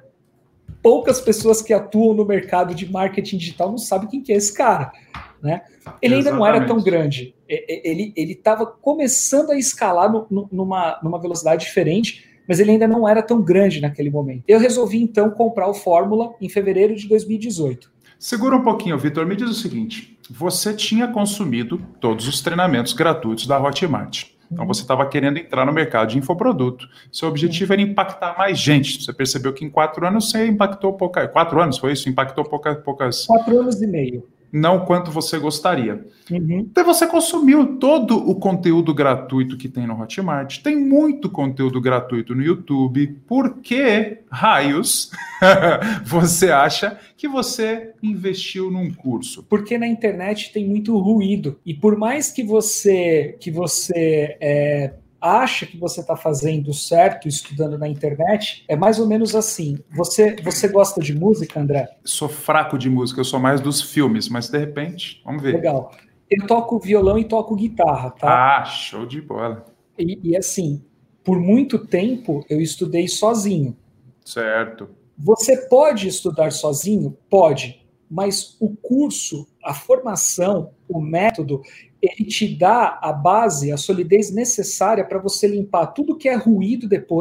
poucas pessoas que atuam no mercado de marketing digital não sabem quem que é esse cara, né? Ele ainda Exatamente. Não era tão grande. Ele estava começando a escalar no, no, numa, numa velocidade diferente, mas ele ainda não era tão grande naquele momento. Eu resolvi, então, comprar o Fórmula em fevereiro de dois mil e dezoito. Segura um pouquinho, Vitor. Me diz o seguinte, você tinha consumido todos os treinamentos gratuitos da Hotmart. Então, você estava querendo entrar no mercado de infoproduto. Seu objetivo era impactar mais gente. Você percebeu que em quatro anos você impactou pouca... Quatro anos, foi isso? Impactou pouca, poucas... Quatro anos e meio. Não quanto você gostaria. Uhum. Então você consumiu todo o conteúdo gratuito que tem no Hotmart. Tem muito conteúdo gratuito no YouTube. Por que raios você acha que você investiu num curso? Porque na internet tem muito ruído. E por mais que você, que você é, acha que você está fazendo certo estudando na internet, é mais ou menos assim. Você, você gosta de música, André? Sou fraco de música, eu sou mais dos filmes, mas de repente, vamos ver. Legal. Eu toco violão e toco guitarra, tá? Ah, show de bola. E, e assim, por muito tempo eu estudei sozinho. Certo. Você pode estudar sozinho? Pode. Mas o curso, a formação, o método, ele te dá a base, a solidez necessária para você limpar tudo que é ruído depois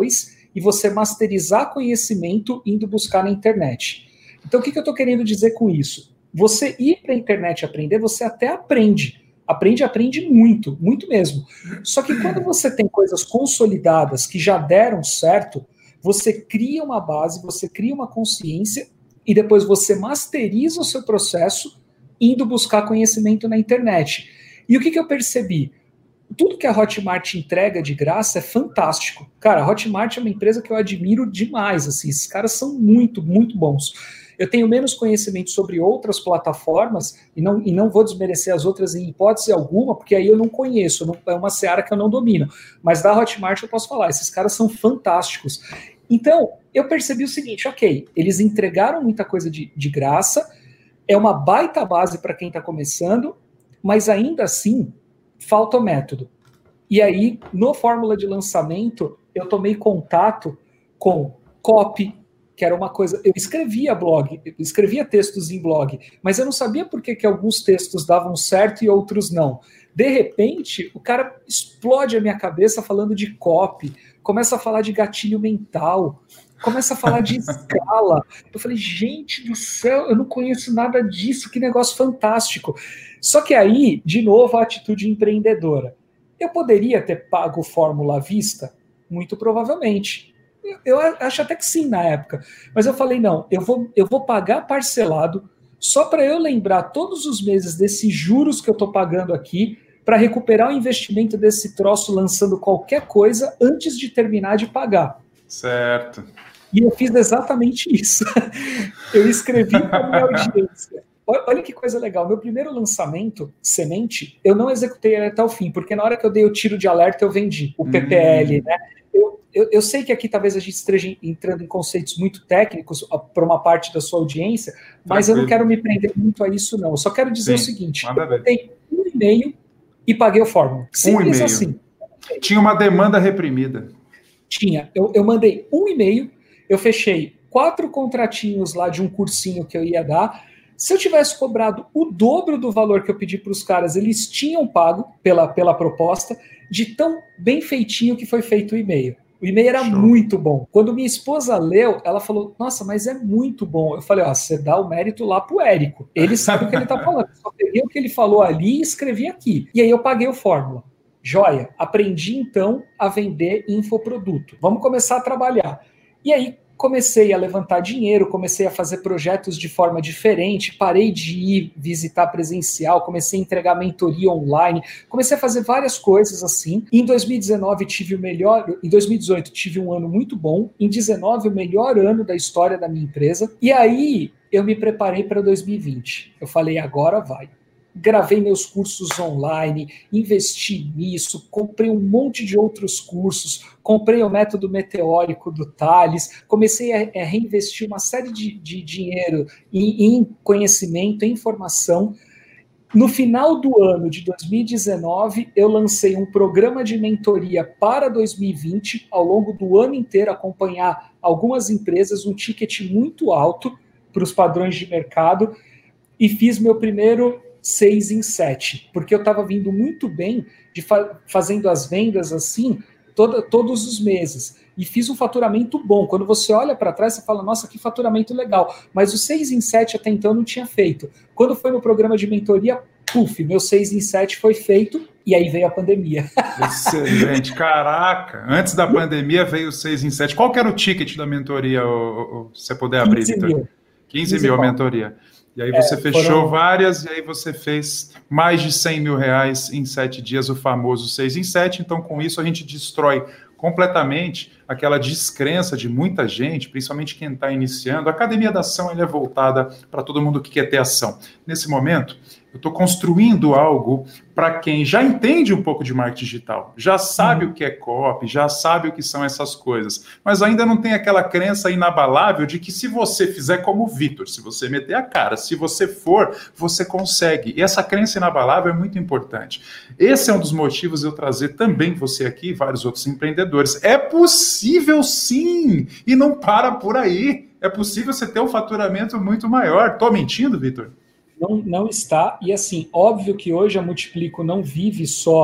e você masterizar conhecimento indo buscar na internet. Então, o que, que eu estou querendo dizer com isso? Você ir para a internet aprender, você até aprende. Aprende, aprende muito, muito mesmo. Só que quando você tem coisas consolidadas que já deram certo, você cria uma base, você cria uma consciência e depois você masteriza o seu processo indo buscar conhecimento na internet. E o que, que eu percebi? Tudo que a Hotmart entrega de graça é fantástico. Cara, a Hotmart é uma empresa que eu admiro demais. Assim, esses caras são muito, muito bons. Eu tenho menos conhecimento sobre outras plataformas e não, e não vou desmerecer as outras em hipótese alguma, porque aí eu não conheço, não, é uma seara que eu não domino. Mas da Hotmart eu posso falar, esses caras são fantásticos. Então, eu percebi o seguinte, ok, eles entregaram muita coisa de, de graça, é uma baita base para quem está começando, mas ainda assim, falta o método. E aí, no Fórmula de Lançamento, eu tomei contato com copy, que era uma coisa... Eu escrevia blog, eu escrevia textos em blog, mas eu não sabia por que, que alguns textos davam certo e outros não. De repente, o cara explode a minha cabeça falando de copy, começa a falar de gatilho mental, começa a falar de escala. Eu falei, gente do céu, eu não conheço nada disso, que negócio fantástico. Só que aí, de novo, a atitude empreendedora. Eu poderia ter pago Fórmula à vista? Muito provavelmente. Eu, eu acho até que sim na época. Mas eu falei, não, eu vou, eu vou pagar parcelado só para eu lembrar todos os meses desses juros que eu estou pagando aqui para recuperar o investimento desse troço lançando qualquer coisa antes de terminar de pagar. Certo. E eu fiz exatamente isso. Eu escrevi para a minha audiência. Olha que coisa legal. Meu primeiro lançamento, Semente, eu não executei ele até o fim, porque na hora que eu dei o tiro de alerta, eu vendi o P P L, hum. né? Eu, eu, eu sei que aqui talvez a gente esteja entrando em conceitos muito técnicos para uma parte da sua audiência, mas Tranquilo. Eu não quero me prender muito a isso, não. Eu só quero dizer Sim, o seguinte: eu botei um e-mail e paguei o Fórmula. Simples um assim. Tinha uma demanda reprimida. Tinha. Eu, eu mandei um e-mail, eu fechei quatro contratinhos lá de um cursinho que eu ia dar. Se eu tivesse cobrado o dobro do valor que eu pedi para os caras, eles tinham pago pela, pela proposta, de tão bem feitinho que foi feito o e-mail. O e-mail era Show. Muito bom. Quando minha esposa leu, ela falou, nossa, mas é muito bom. Eu falei, ó, você dá o mérito lá pro Érico. Ele sabe o que ele está falando. Eu só peguei o que ele falou ali e escrevi aqui. E aí eu paguei o Fórmula. Joia, aprendi então a vender infoproduto. Vamos começar a trabalhar. E aí comecei a levantar dinheiro, comecei a fazer projetos de forma diferente, parei de ir visitar presencial, comecei a entregar mentoria online, comecei a fazer várias coisas assim. Em dois mil e dezenove tive o melhor, em dois mil e dezoito tive um ano muito bom, em dezenove o melhor ano da história da minha empresa, e aí eu me preparei para dois mil e vinte. Eu falei, agora vai. Gravei meus cursos online, investi nisso, comprei um monte de outros cursos, comprei o método meteórico do Thales, comecei a, a reinvestir uma série de, de dinheiro em, em conhecimento, em informação. No final do ano de dois mil e dezenove, eu lancei um programa de mentoria para dois mil e vinte, ao longo do ano inteiro, acompanhar algumas empresas, um ticket muito alto para os padrões de mercado, e fiz meu primeiro seis em sete, porque eu estava vindo muito bem de fa- fazendo as vendas assim toda, todos os meses, e fiz um faturamento bom. Quando você olha para trás, você fala, nossa, que faturamento legal, mas o seis em sete até então eu não tinha feito. Quando foi no programa de mentoria, puf, meu seis em sete foi feito, e aí veio a pandemia. Excelente, caraca, antes da pandemia veio o seis em sete. Qual que era o ticket da mentoria, se você puder abrir, Vitor? quinze mil a mentoria. E aí você é, fechou foram... várias, e aí você fez mais de cem mil reais em sete dias, o famoso seis em sete. Então, com isso, a gente destrói completamente aquela descrença de muita gente, principalmente quem está iniciando. A Academia da Ação ela é voltada para todo mundo que quer ter ação. Nesse momento, eu estou construindo algo para quem já entende um pouco de marketing digital, já sabe uhum. o que é copy, já sabe o que são essas coisas, mas ainda não tem aquela crença inabalável de que se você fizer como o Vitor, se você meter a cara, se você for, você consegue. E essa crença inabalável é muito importante. Esse é um dos motivos de eu trazer também você aqui e vários outros empreendedores. É possível sim, e não para por aí. É possível você ter um faturamento muito maior. Estou mentindo, Vitor? Não, não está, e assim, óbvio que hoje a Multiplico não vive só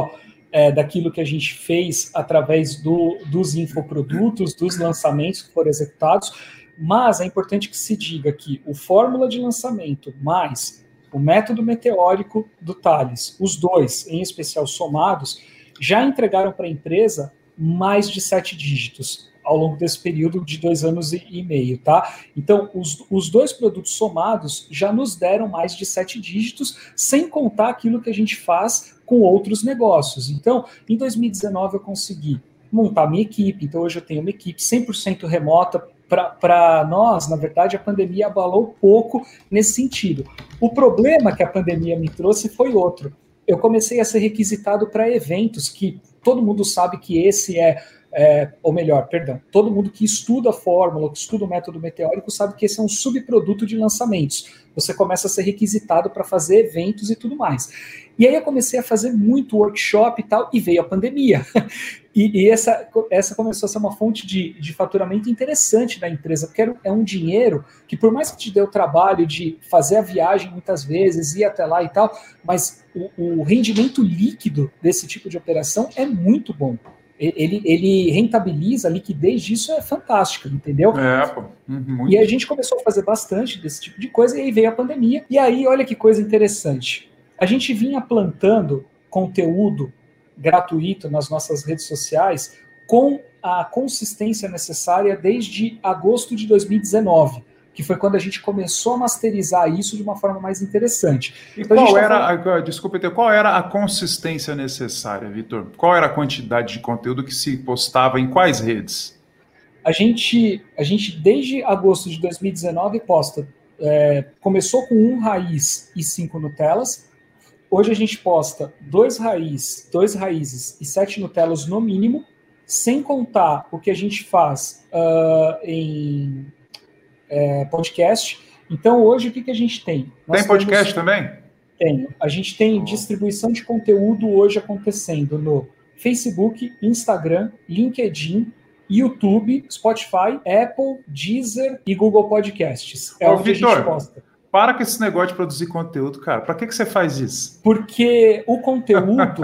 é, daquilo que a gente fez através do, dos infoprodutos, dos lançamentos que foram executados, mas é importante que se diga que o fórmula de lançamento mais o método meteórico do Thales, os dois, em especial somados, já entregaram para a empresa mais de sete dígitos ao longo desse período de dois anos e meio, tá? Então, os, os dois produtos somados já nos deram mais de sete dígitos, sem contar aquilo que a gente faz com outros negócios. Então, em dois mil e dezenove eu consegui montar minha equipe, então hoje eu tenho uma equipe cem por cento remota. Para nós, na verdade, a pandemia abalou pouco nesse sentido. O problema que a pandemia me trouxe foi outro. Eu comecei a ser requisitado para eventos que todo mundo sabe que esse é, é, ou melhor, perdão, todo mundo que estuda a fórmula, que estuda o método meteórico, sabe que esse é um subproduto de lançamentos. Você começa a ser requisitado para fazer eventos e tudo mais. E aí eu comecei a fazer muito workshop e tal, e veio a pandemia. E, e essa, essa começou a ser uma fonte de, de faturamento interessante da empresa, porque é um dinheiro que, por mais que te dê o trabalho de fazer a viagem muitas vezes, ir até lá e tal, mas o, o rendimento líquido desse tipo de operação é muito bom. Ele, ele rentabiliza, a liquidez disso é fantástica, entendeu? É, pô. Muito. E a gente começou a fazer bastante desse tipo de coisa, e aí veio a pandemia. E aí, olha que coisa interessante. A gente vinha plantando conteúdo gratuito nas nossas redes sociais com a consistência necessária desde agosto de dois mil e dezenove, que foi quando a gente começou a masterizar isso de uma forma mais interessante. E então, qual era, tá falando... a, desculpa, qual era a consistência necessária, Vitor? Qual era a quantidade de conteúdo que se postava em quais redes? A gente, a gente desde agosto de dois mil e dezenove, posta, é, começou com um raiz e cinco Nutelas. Hoje a gente posta dois raiz, dois raízes e sete Nutelas no mínimo, sem contar o que a gente faz uh, em é, podcast. Então, hoje, o que, que a gente tem? Nós tem podcast temos... também? Tem. A gente tem oh. distribuição de conteúdo hoje acontecendo no Facebook, Instagram, LinkedIn, YouTube, Spotify, Apple, Deezer e Google Podcasts. É Ô, onde Victor, a gente posta. Para com esse negócio de produzir conteúdo, cara. Para que, que você faz isso? Porque o conteúdo,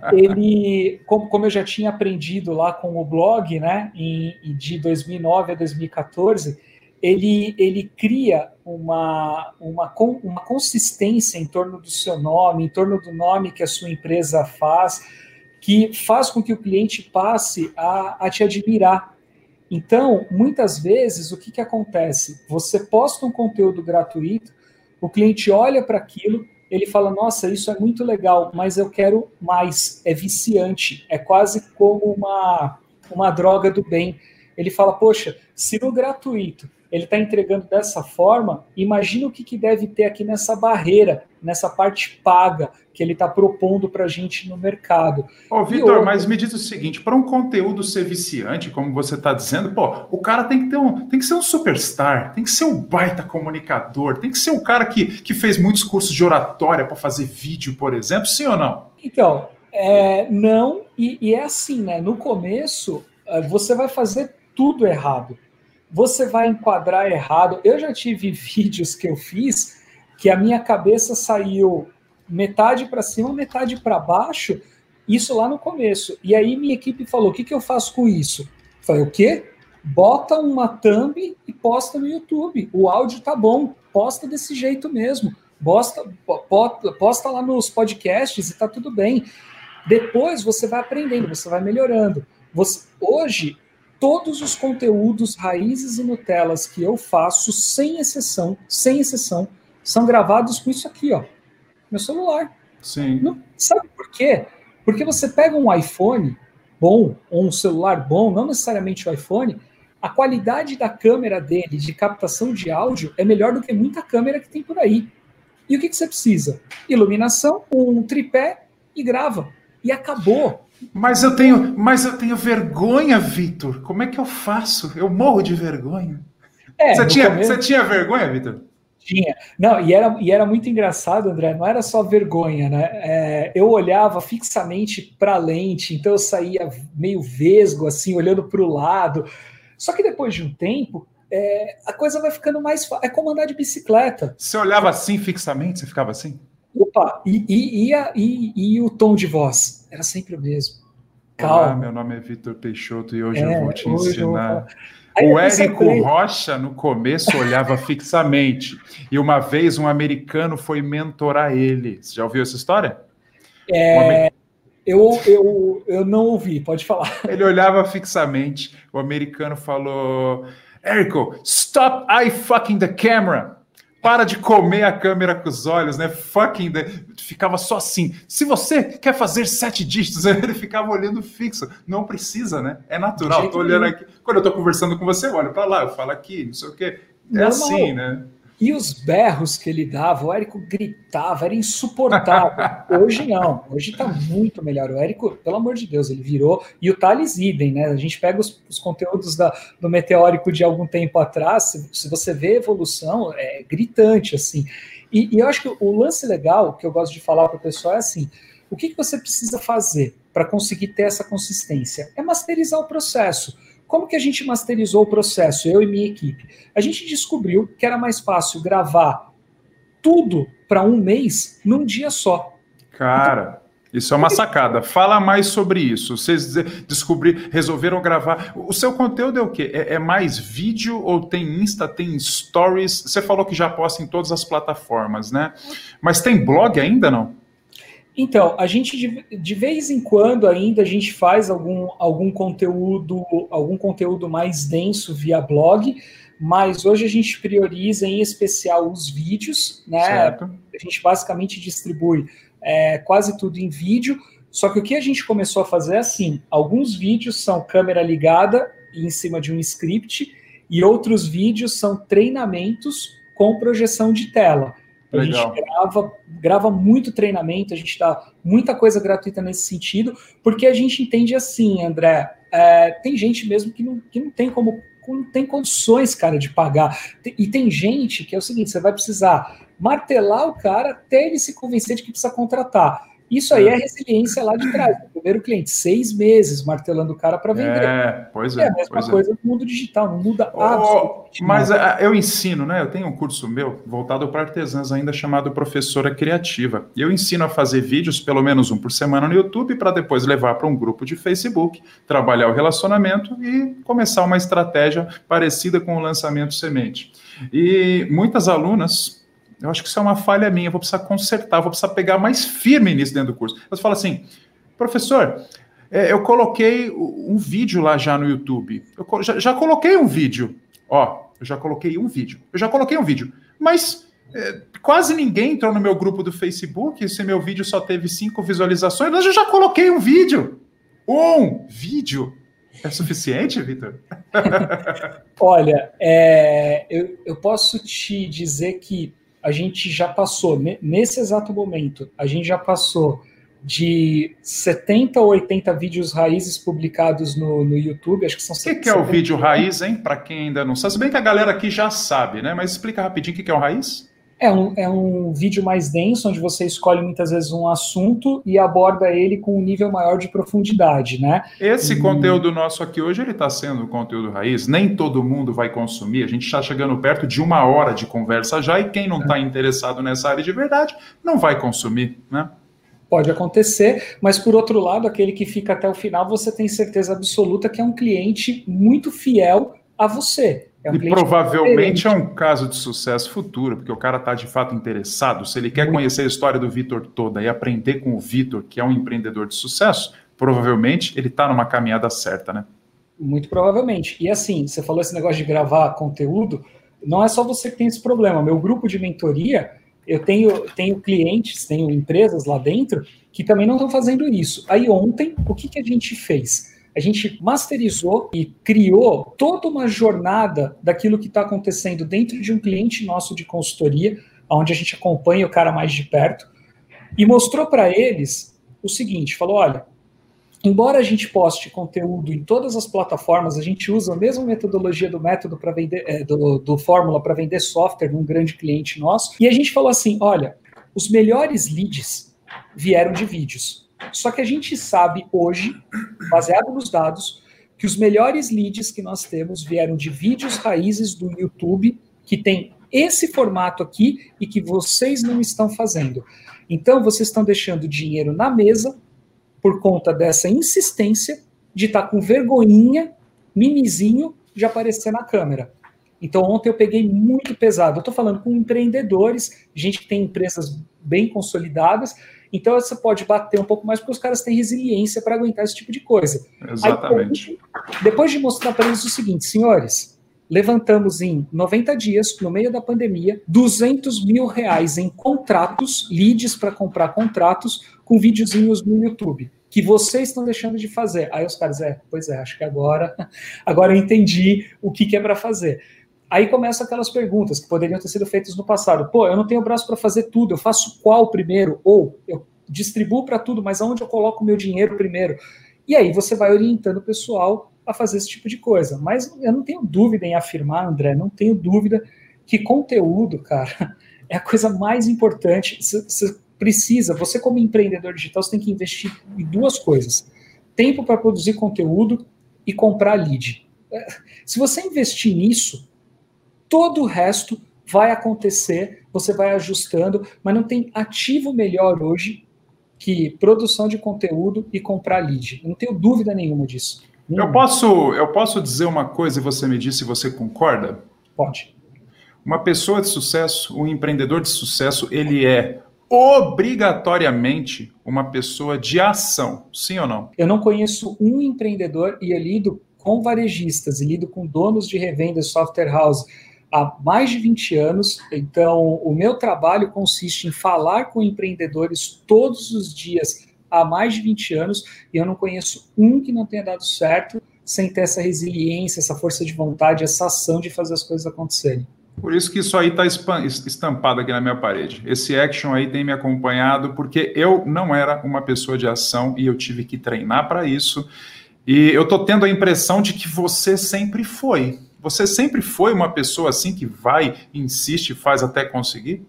ele, como, como eu já tinha aprendido lá com o blog, né, em, de dois mil e nove a dois mil e quatorze, ele, ele cria uma, uma, uma consistência em torno do seu nome, em torno do nome que a sua empresa faz, que faz com que o cliente passe a, a te admirar. Então, muitas vezes, o que, que acontece? Você posta um conteúdo gratuito, o cliente olha para aquilo, ele fala, nossa, isso é muito legal, mas eu quero mais, é viciante, é quase como uma, uma droga do bem. Ele fala, poxa, se no gratuito ele está entregando dessa forma, imagina o que, que deve ter aqui nessa barreira, nessa parte paga que ele está propondo para a gente no mercado. Ô, Vitor, outra... mas me diz o seguinte, para um conteúdo ser viciante, como você está dizendo, pô, o cara tem que ter um, tem que ser um superstar, tem que ser um baita comunicador, tem que ser um cara que, que fez muitos cursos de oratória para fazer vídeo, por exemplo, sim ou não? Então, é, não, e, e é assim, né? No começo, você vai fazer tudo errado. Você vai enquadrar errado. Eu já tive vídeos que eu fiz que a minha cabeça saiu metade para cima, metade para baixo, isso lá no começo. E aí minha equipe falou, o que, que eu faço com isso? Eu falei, o quê? Bota uma thumb e posta no YouTube. O áudio tá bom, posta desse jeito mesmo. Posta, posta lá nos podcasts e tá tudo bem. Depois você vai aprendendo, você vai melhorando. Você, hoje... Todos os conteúdos, raízes e Nutelas que eu faço, sem exceção, sem exceção, são gravados com isso aqui, ó, meu celular. Sim. Não, sabe por quê? Porque você pega um iPhone bom, ou um celular bom, não necessariamente o iPhone, a qualidade da câmera dele, de captação de áudio, é melhor do que muita câmera que tem por aí. E o que, que você precisa? Iluminação, um tripé e grava. E acabou. Mas eu tenho, mas eu tenho vergonha, Vitor. Como é que eu faço? Eu morro de vergonha. É, você, tinha, começo... você tinha vergonha, Vitor? Tinha. Não, e era, e era muito engraçado, André. Não era só vergonha, né? É, eu olhava fixamente para a lente, então eu saía meio vesgo, assim, olhando para o lado. Só que depois de um tempo, é, a coisa vai ficando mais fácil. É como andar de bicicleta. Você olhava assim fixamente? Você ficava assim? Opa, e, e, e, a, e, e o tom de voz? Era sempre o mesmo. Calma. Olá, meu nome é Vitor Peixoto e hoje é, eu vou te hoje ensinar. Aí O Érico aprende. Rocha, no começo, olhava fixamente. E uma vez um americano foi mentorar ele. Você já ouviu essa história? É, Um amer... eu, eu, eu não ouvi, pode falar. Ele olhava fixamente. O americano falou: Érico, stop eye fucking the camera. Para de comer a câmera com os olhos, né? Fucking. The... Ficava só assim. Se você quer fazer sete dígitos, ele ficava olhando fixo. Não precisa, né? É natural. Tô olhando aqui. Quando eu tô conversando com você, eu olho para lá, eu falo aqui, não sei o quê. É normal. Assim, né? E os berros que ele dava, o Érico gritava, era insuportável. Hoje não, hoje tá muito melhor. O Érico, pelo amor de Deus, ele virou. E o Thales idem, né? A gente pega os, os conteúdos da, do Meteórico de algum tempo atrás, se, se você vê a evolução, é gritante, assim. E, e eu acho que o lance legal que eu gosto de falar para o pessoal é assim: o que, que você precisa fazer para conseguir ter essa consistência? É masterizar o processo. Como que a gente masterizou o processo, eu e minha equipe? A gente descobriu que era mais fácil gravar tudo para um mês num dia só. Cara, isso é uma sacada. Fala mais sobre isso. Vocês descobriram, resolveram gravar. O seu conteúdo é o quê? É, é mais vídeo ou tem Insta, tem Stories? Você falou que já posta em todas as plataformas, né? Mas tem blog ainda, não? Então, a gente de, de vez em quando ainda a gente faz algum, algum conteúdo, algum conteúdo mais denso via blog, mas hoje a gente prioriza em especial os vídeos, né? Certo. A gente basicamente distribui é, quase tudo em vídeo, só que o que a gente começou a fazer é assim: alguns vídeos são câmera ligada em cima de um script, e outros vídeos são treinamentos com projeção de tela. A Legal. gente grava, grava muito treinamento, a gente dá muita coisa gratuita nesse sentido, porque a gente entende assim, André, é, tem gente mesmo que não, que não tem como, não tem condições, cara, de pagar. E tem gente que é o seguinte: você vai precisar martelar o cara até ele se convencer de que precisa contratar. Isso aí é, é resiliência lá de trás. O primeiro cliente, seis meses martelando o cara para vender. É, pois é. É a mesma coisa é. no mundo digital, não muda oh, absolutamente mas nada. Mas eu ensino, né? Eu tenho um curso meu voltado para artesãs ainda, chamado Professora Criativa. E eu ensino a fazer vídeos, pelo menos um por semana no YouTube, para depois levar para um grupo de Facebook, trabalhar o relacionamento e começar uma estratégia parecida com o lançamento semente. E muitas alunas... Eu acho que isso é uma falha minha, vou precisar consertar, vou precisar pegar mais firme nisso dentro do curso. Elas falam assim: professor, é, eu coloquei um vídeo lá já no YouTube. Eu já, já coloquei um vídeo. Ó, eu já coloquei um vídeo. Eu já coloquei um vídeo. Mas é, quase ninguém entrou no meu grupo do Facebook. Se meu vídeo só teve cinco visualizações, mas eu já coloquei um vídeo. Um vídeo. É suficiente, Vitor? Olha, é, eu, eu posso te dizer que a gente já passou, nesse exato momento, a gente já passou de setenta ou oitenta vídeos raízes publicados no, no YouTube. Acho que são. O que, que é o vídeo raiz, hein? Para quem ainda não sabe. Se bem que a galera aqui já sabe, né? Mas explica rapidinho o que, que é o raiz. É um, é um vídeo mais denso, onde você escolhe muitas vezes um assunto e aborda ele com um nível maior de profundidade, né? Esse e... conteúdo nosso aqui hoje, ele está sendo conteúdo raiz. Nem todo mundo vai consumir. A gente está chegando perto de uma hora de conversa já, e quem não está é. interessado nessa área de verdade não vai consumir, né? Pode acontecer, mas por outro lado, aquele que fica até o final, você tem certeza absoluta que é um cliente muito fiel a você. É um e provavelmente é um caso de sucesso futuro, porque o cara está de fato interessado. Se ele quer Muito. conhecer a história do Vitor toda e aprender com o Vitor, que é um empreendedor de sucesso, provavelmente ele está numa caminhada certa, né? Muito provavelmente. E assim, você falou esse negócio de gravar conteúdo, não é só você que tem esse problema. Meu grupo de mentoria, eu tenho, tenho clientes, tenho empresas lá dentro que também não estão fazendo isso. Aí ontem, o que, que a gente fez? A gente masterizou e criou toda uma jornada daquilo que está acontecendo dentro de um cliente nosso de consultoria, onde a gente acompanha o cara mais de perto, e mostrou para eles o seguinte, falou, olha, embora a gente poste conteúdo em todas as plataformas, a gente usa a mesma metodologia do método para vender, é, do, do Fórmula para vender software num grande cliente nosso, e a gente falou assim, olha, os melhores leads vieram de vídeos. Só que a gente sabe hoje, baseado nos dados, que os melhores leads que nós temos vieram de vídeos raízes do YouTube, que tem esse formato aqui e que vocês não estão fazendo. Então, vocês estão deixando dinheiro na mesa por conta dessa insistência de estar com vergonhinha, mimizinho, de aparecer na câmera. Então, ontem eu peguei muito pesado. Eu estou falando com empreendedores, gente que tem empresas bem consolidadas, então você pode bater um pouco mais porque os caras têm resiliência para aguentar esse tipo de coisa. Exatamente. Aí, depois de mostrar para eles o seguinte, senhores, levantamos em noventa dias, no meio da pandemia, duzentos mil reais em contratos, leads para comprar contratos, com videozinhos no YouTube, que vocês estão deixando de fazer. Aí os caras, é, pois é, acho que agora, agora eu entendi o que, que é para fazer. Aí começam aquelas perguntas que poderiam ter sido feitas no passado. Pô, eu não tenho braço para fazer tudo, eu faço qual primeiro? Ou eu distribuo para tudo, mas aonde eu coloco o meu dinheiro primeiro? E aí você vai orientando o pessoal a fazer esse tipo de coisa. Mas eu não tenho dúvida em afirmar, André, não tenho dúvida que conteúdo, cara, é a coisa mais importante. Você precisa, você como empreendedor digital, você tem que investir em duas coisas. Tempo para produzir conteúdo e comprar lead. Se você investir nisso, todo o resto vai acontecer, você vai ajustando, mas não tem ativo melhor hoje que produção de conteúdo e comprar lead. Eu não tenho dúvida nenhuma disso. Eu posso, eu posso dizer uma coisa e você me diz se você concorda? Pode. Uma pessoa de sucesso, um empreendedor de sucesso, ele é obrigatoriamente uma pessoa de ação, sim ou não? Eu não conheço um empreendedor, e eu lido com varejistas, e lido com donos de revenda software house há mais de vinte anos, então o meu trabalho consiste em falar com empreendedores todos os dias há mais de vinte anos, e eu não conheço um que não tenha dado certo sem ter essa resiliência, essa força de vontade, essa ação de fazer as coisas acontecerem. Por isso que isso aí está estampado aqui na minha parede. Esse action aí tem me acompanhado, porque eu não era uma pessoa de ação e eu tive que treinar para isso, e eu estou tendo a impressão de que você sempre foi. Você sempre foi uma pessoa assim que vai, insiste, faz até conseguir?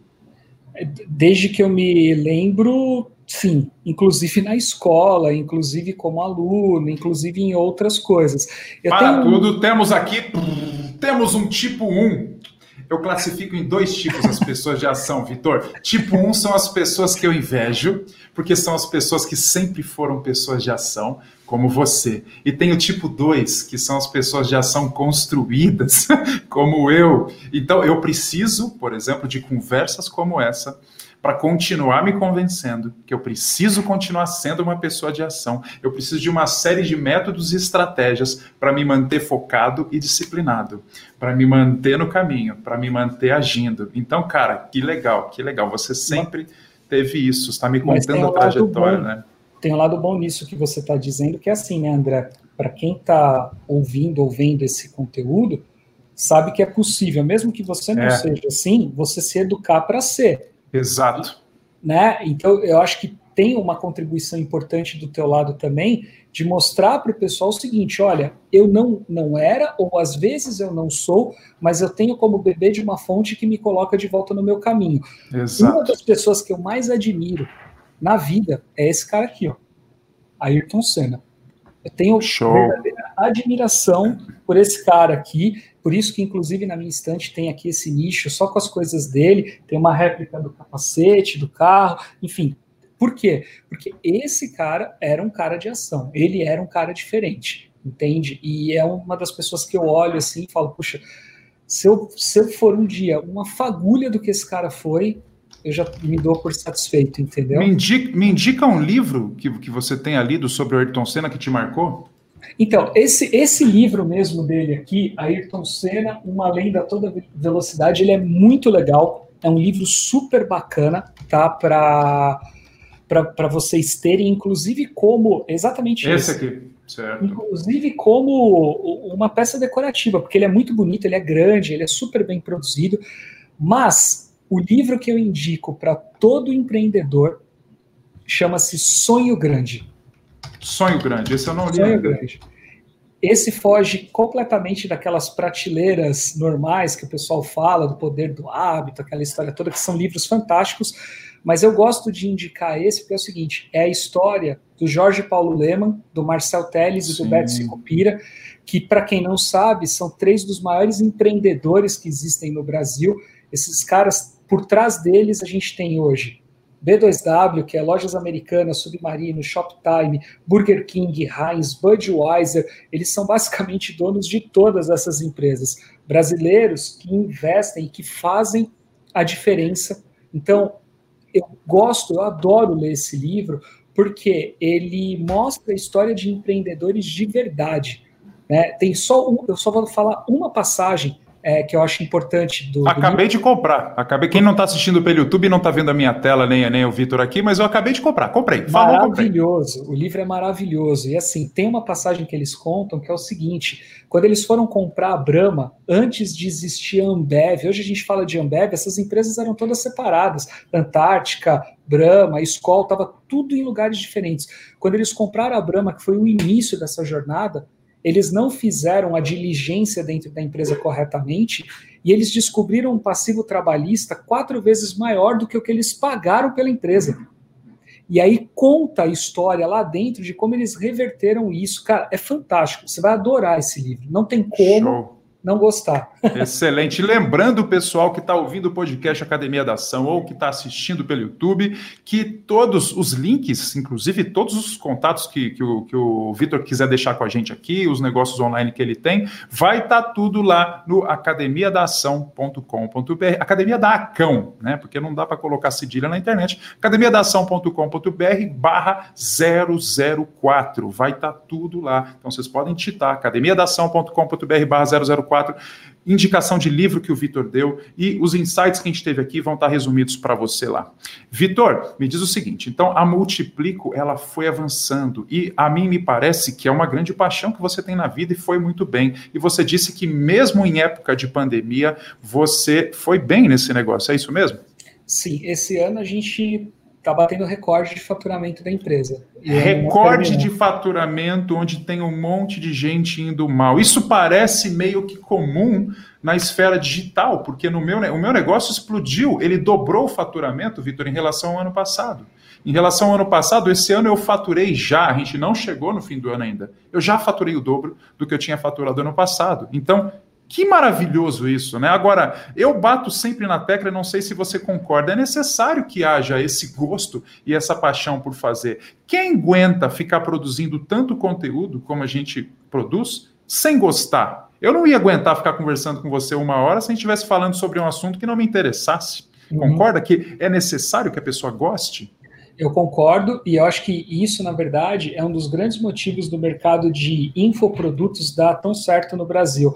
Desde que eu me lembro, sim. Inclusive na escola, inclusive como aluno, inclusive em outras coisas. Eu Para tenho... tudo, temos aqui, temos um tipo um. Eu classifico em dois tipos as pessoas de ação, Vitor. Tipo um são as pessoas que eu invejo, porque são as pessoas que sempre foram pessoas de ação, como você. E tem o tipo dois, que são as pessoas de ação construídas, como eu. Então, eu preciso, por exemplo, de conversas como essa, para continuar me convencendo que eu preciso continuar sendo uma pessoa de ação. Eu preciso de uma série de métodos e estratégias para me manter focado e disciplinado, para me manter no caminho, para me manter agindo. Então, cara, que legal, que legal. Você sempre teve isso, está me contando a trajetória, né? Tem um lado bom nisso que você está dizendo, que é assim, né, André? Para quem está ouvindo ou vendo esse conteúdo, sabe que é possível, mesmo que você não é. seja assim, você se educar para ser. Exato. Né? Então, eu acho que tem uma contribuição importante do teu lado também, de mostrar para o pessoal o seguinte, olha, eu não, não era, ou às vezes eu não sou, mas eu tenho como beber de uma fonte que me coloca de volta no meu caminho. Exato. Uma das pessoas que eu mais admiro na vida é esse cara aqui, ó, Ayrton Senna. Eu tenho Show. verdadeira admiração por esse cara aqui, por isso que, inclusive, na minha estante tem aqui esse nicho só com as coisas dele, tem uma réplica do capacete, do carro, enfim. Por quê? Porque esse cara era um cara de ação, ele era um cara diferente, entende? E é uma das pessoas que eu olho assim e falo, puxa, se eu, se eu for um dia uma fagulha do que esse cara foi, eu já me dou por satisfeito, entendeu? Me indica, me indica um livro que, que você tenha lido sobre o Ayrton Senna que te marcou? Então, esse, esse livro mesmo dele aqui, Ayrton Senna, Uma Lenda a Toda Velocidade, ele é muito legal, é um livro super bacana, tá? Para para vocês terem, inclusive como, exatamente esse isso. aqui, certo. Inclusive como uma peça decorativa, porque ele é muito bonito, ele é grande, ele é super bem produzido, mas o livro que eu indico para todo empreendedor chama-se Sonho Grande. Sonho Grande, esse eu não li. Sonho Grande. Esse foge completamente daquelas prateleiras normais que o pessoal fala, do poder do hábito, aquela história toda, que são livros fantásticos, mas eu gosto de indicar esse porque é o seguinte, é a história do Jorge Paulo Lemann, do Marcel Telles e do Beto Sicupira, que, para quem não sabe, são três dos maiores empreendedores que existem no Brasil, Esses caras, por trás deles, a gente tem hoje B dois W, que é Lojas Americanas, Submarino, Shoptime, Burger King, Heinz, Budweiser. Eles são basicamente donos de todas essas empresas. Brasileiros que investem e que fazem a diferença. Então, eu gosto, eu adoro ler esse livro, porque ele mostra a história de empreendedores de verdade. Né? Tem só um, eu só vou falar uma passagem é, que eu acho importante do, do Acabei livro. de comprar. Acabei. Quem não está assistindo pelo YouTube não está vendo a minha tela, nem, nem o Vitor aqui, mas eu acabei de comprar. Comprei. Falou, Maravilhoso. Comprei. O livro é maravilhoso. E assim, tem uma passagem que eles contam que é o seguinte: quando eles foram comprar a Brahma, antes de existir a Ambev, hoje a gente fala de Ambev, essas empresas eram todas separadas. Antártica, Brahma, Skol, estava tudo em lugares diferentes. Quando eles compraram a Brahma, que foi o início dessa jornada, eles não fizeram a diligência dentro da empresa corretamente e eles descobriram um passivo trabalhista quatro vezes maior do que o que eles pagaram pela empresa. E aí conta a história lá dentro de como eles reverteram isso. Cara, é fantástico. Você vai adorar esse livro. Não tem como Show. Não gostar. Excelente. Lembrando, pessoal que está ouvindo o podcast Academia da Ação ou que está assistindo pelo YouTube, que todos os links, inclusive todos os contatos que, que o, que o Vitor quiser deixar com a gente aqui, os negócios online que ele tem, vai estar tá tudo lá no academia da ação ponto com ponto b r. Academia da Acão, né? Porque não dá para colocar cedilha na internet. academia da ação ponto com ponto b r barra zero zero quatro. Vai estar tá tudo lá. Então vocês podem digitar academia da ação ponto com ponto b r barra zero zero quatro. Indicação de livro que o Vitor deu e os insights que a gente teve aqui vão estar resumidos para você lá. Vitor, me diz o seguinte, então a Multiplico, ela foi avançando e a mim me parece que é uma grande paixão que você tem na vida e foi muito bem. E você disse que mesmo em época de pandemia, você foi bem nesse negócio, é isso mesmo? Sim, esse ano a gente está batendo recorde de faturamento da empresa. Recorde de faturamento, onde tem um monte de gente indo mal. Isso parece meio que comum na esfera digital, porque no meu, o meu negócio explodiu, ele dobrou o faturamento, Vitor, em relação ao ano passado. Em relação ao ano passado, esse ano eu faturei já, a gente não chegou no fim do ano ainda, eu já faturei o dobro do que eu tinha faturado ano passado. Então, que maravilhoso isso, né? Agora, eu bato sempre na tecla, não sei se você concorda, é necessário que haja esse gosto e essa paixão por fazer. Quem aguenta ficar produzindo tanto conteúdo como a gente produz, sem gostar? Eu não ia aguentar ficar conversando com você uma hora se a gente estivesse falando sobre um assunto que não me interessasse. Uhum. Concorda que é necessário que a pessoa goste? Eu concordo, e eu acho que isso, na verdade, é um dos grandes motivos do mercado de infoprodutos dar tão certo no Brasil.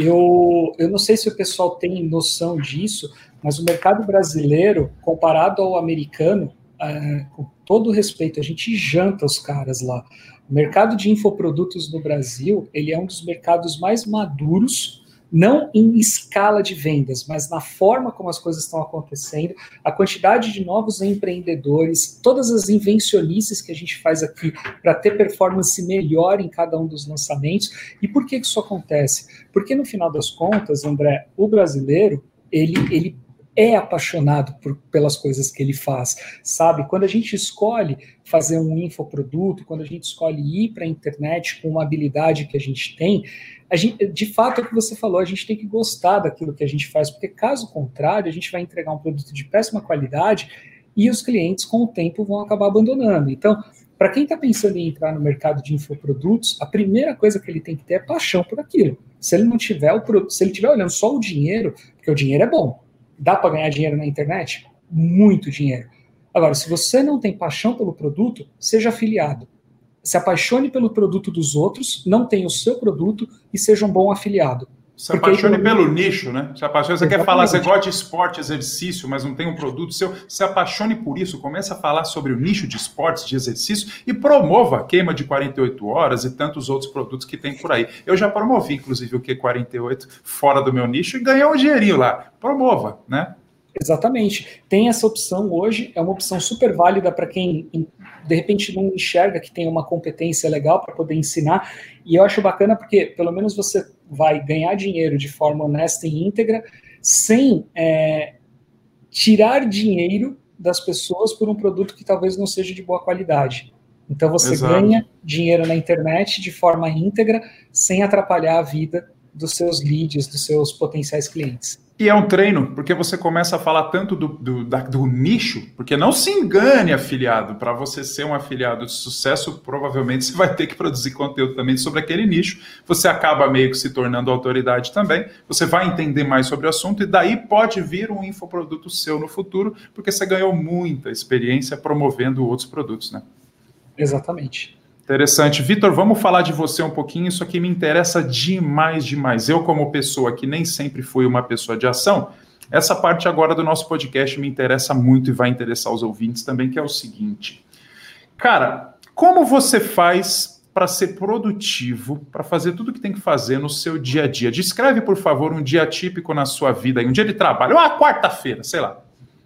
Eu, eu não sei se o pessoal tem noção disso, mas o mercado brasileiro, comparado ao americano, é, com todo respeito, a gente janta os caras lá. O mercado de infoprodutos no Brasil, ele é um dos mercados mais maduros, não em escala de vendas, mas na forma como as coisas estão acontecendo, a quantidade de novos empreendedores, todas as invencionices que a gente faz aqui para ter performance melhor em cada um dos lançamentos. E por que isso acontece? Porque no final das contas, André, o brasileiro, ele, ele é apaixonado por, pelas coisas que ele faz, sabe? Quando a gente escolhe fazer um infoproduto, quando a gente escolhe ir para a internet com uma habilidade que a gente tem, a gente, de fato, é o que você falou, a gente tem que gostar daquilo que a gente faz, porque caso contrário, a gente vai entregar um produto de péssima qualidade e os clientes, com o tempo, vão acabar abandonando. Então, para quem está pensando em entrar no mercado de infoprodutos, a primeira coisa que ele tem que ter é paixão por aquilo. Se ele não tiver o produto, se ele estiver olhando só o dinheiro, porque o dinheiro é bom, dá para ganhar dinheiro na internet? Muito dinheiro. Agora, se você não tem paixão pelo produto, seja afiliado. Se apaixone pelo produto dos outros, não tenha o seu produto e seja um bom afiliado. Se apaixone aí, pelo nicho, né? Se apaixone, você quer falar, você gosta de esporte, exercício, mas não tem um produto seu, se apaixone por isso, comece a falar sobre o nicho de esportes, de exercício e promova a queima de quarenta e oito horas e tantos outros produtos que tem por aí. Eu já promovi, inclusive, o Q quarenta e oito fora do meu nicho e ganhei um dinheirinho lá. Promova, né? Exatamente. Tem essa opção hoje, é uma opção super válida para quem, de repente, não enxerga que tem uma competência legal para poder ensinar. E eu acho bacana porque, pelo menos, você vai ganhar dinheiro de forma honesta e íntegra, sem é, tirar dinheiro das pessoas por um produto que talvez não seja de boa qualidade. Então, você Exato. ganha dinheiro na internet de forma íntegra, sem atrapalhar a vida dos seus leads, dos seus potenciais clientes. E é um treino, porque você começa a falar tanto do, do, da, do nicho, porque não se engane, afiliado, para você ser um afiliado de sucesso, provavelmente você vai ter que produzir conteúdo também sobre aquele nicho, você acaba meio que se tornando autoridade também, você vai entender mais sobre o assunto, e daí pode vir um infoproduto seu no futuro, porque você ganhou muita experiência promovendo outros produtos, né? Exatamente. Interessante. Vitor, vamos falar de você um pouquinho, isso aqui me interessa demais, demais. Eu, como pessoa que nem sempre fui uma pessoa de ação, essa parte agora do nosso podcast me interessa muito e vai interessar os ouvintes também, que é o seguinte. Cara, como você faz para ser produtivo, para fazer tudo que tem que fazer no seu dia a dia? Descreve, por favor, um dia típico na sua vida, um dia de trabalho, uma quarta-feira, sei lá.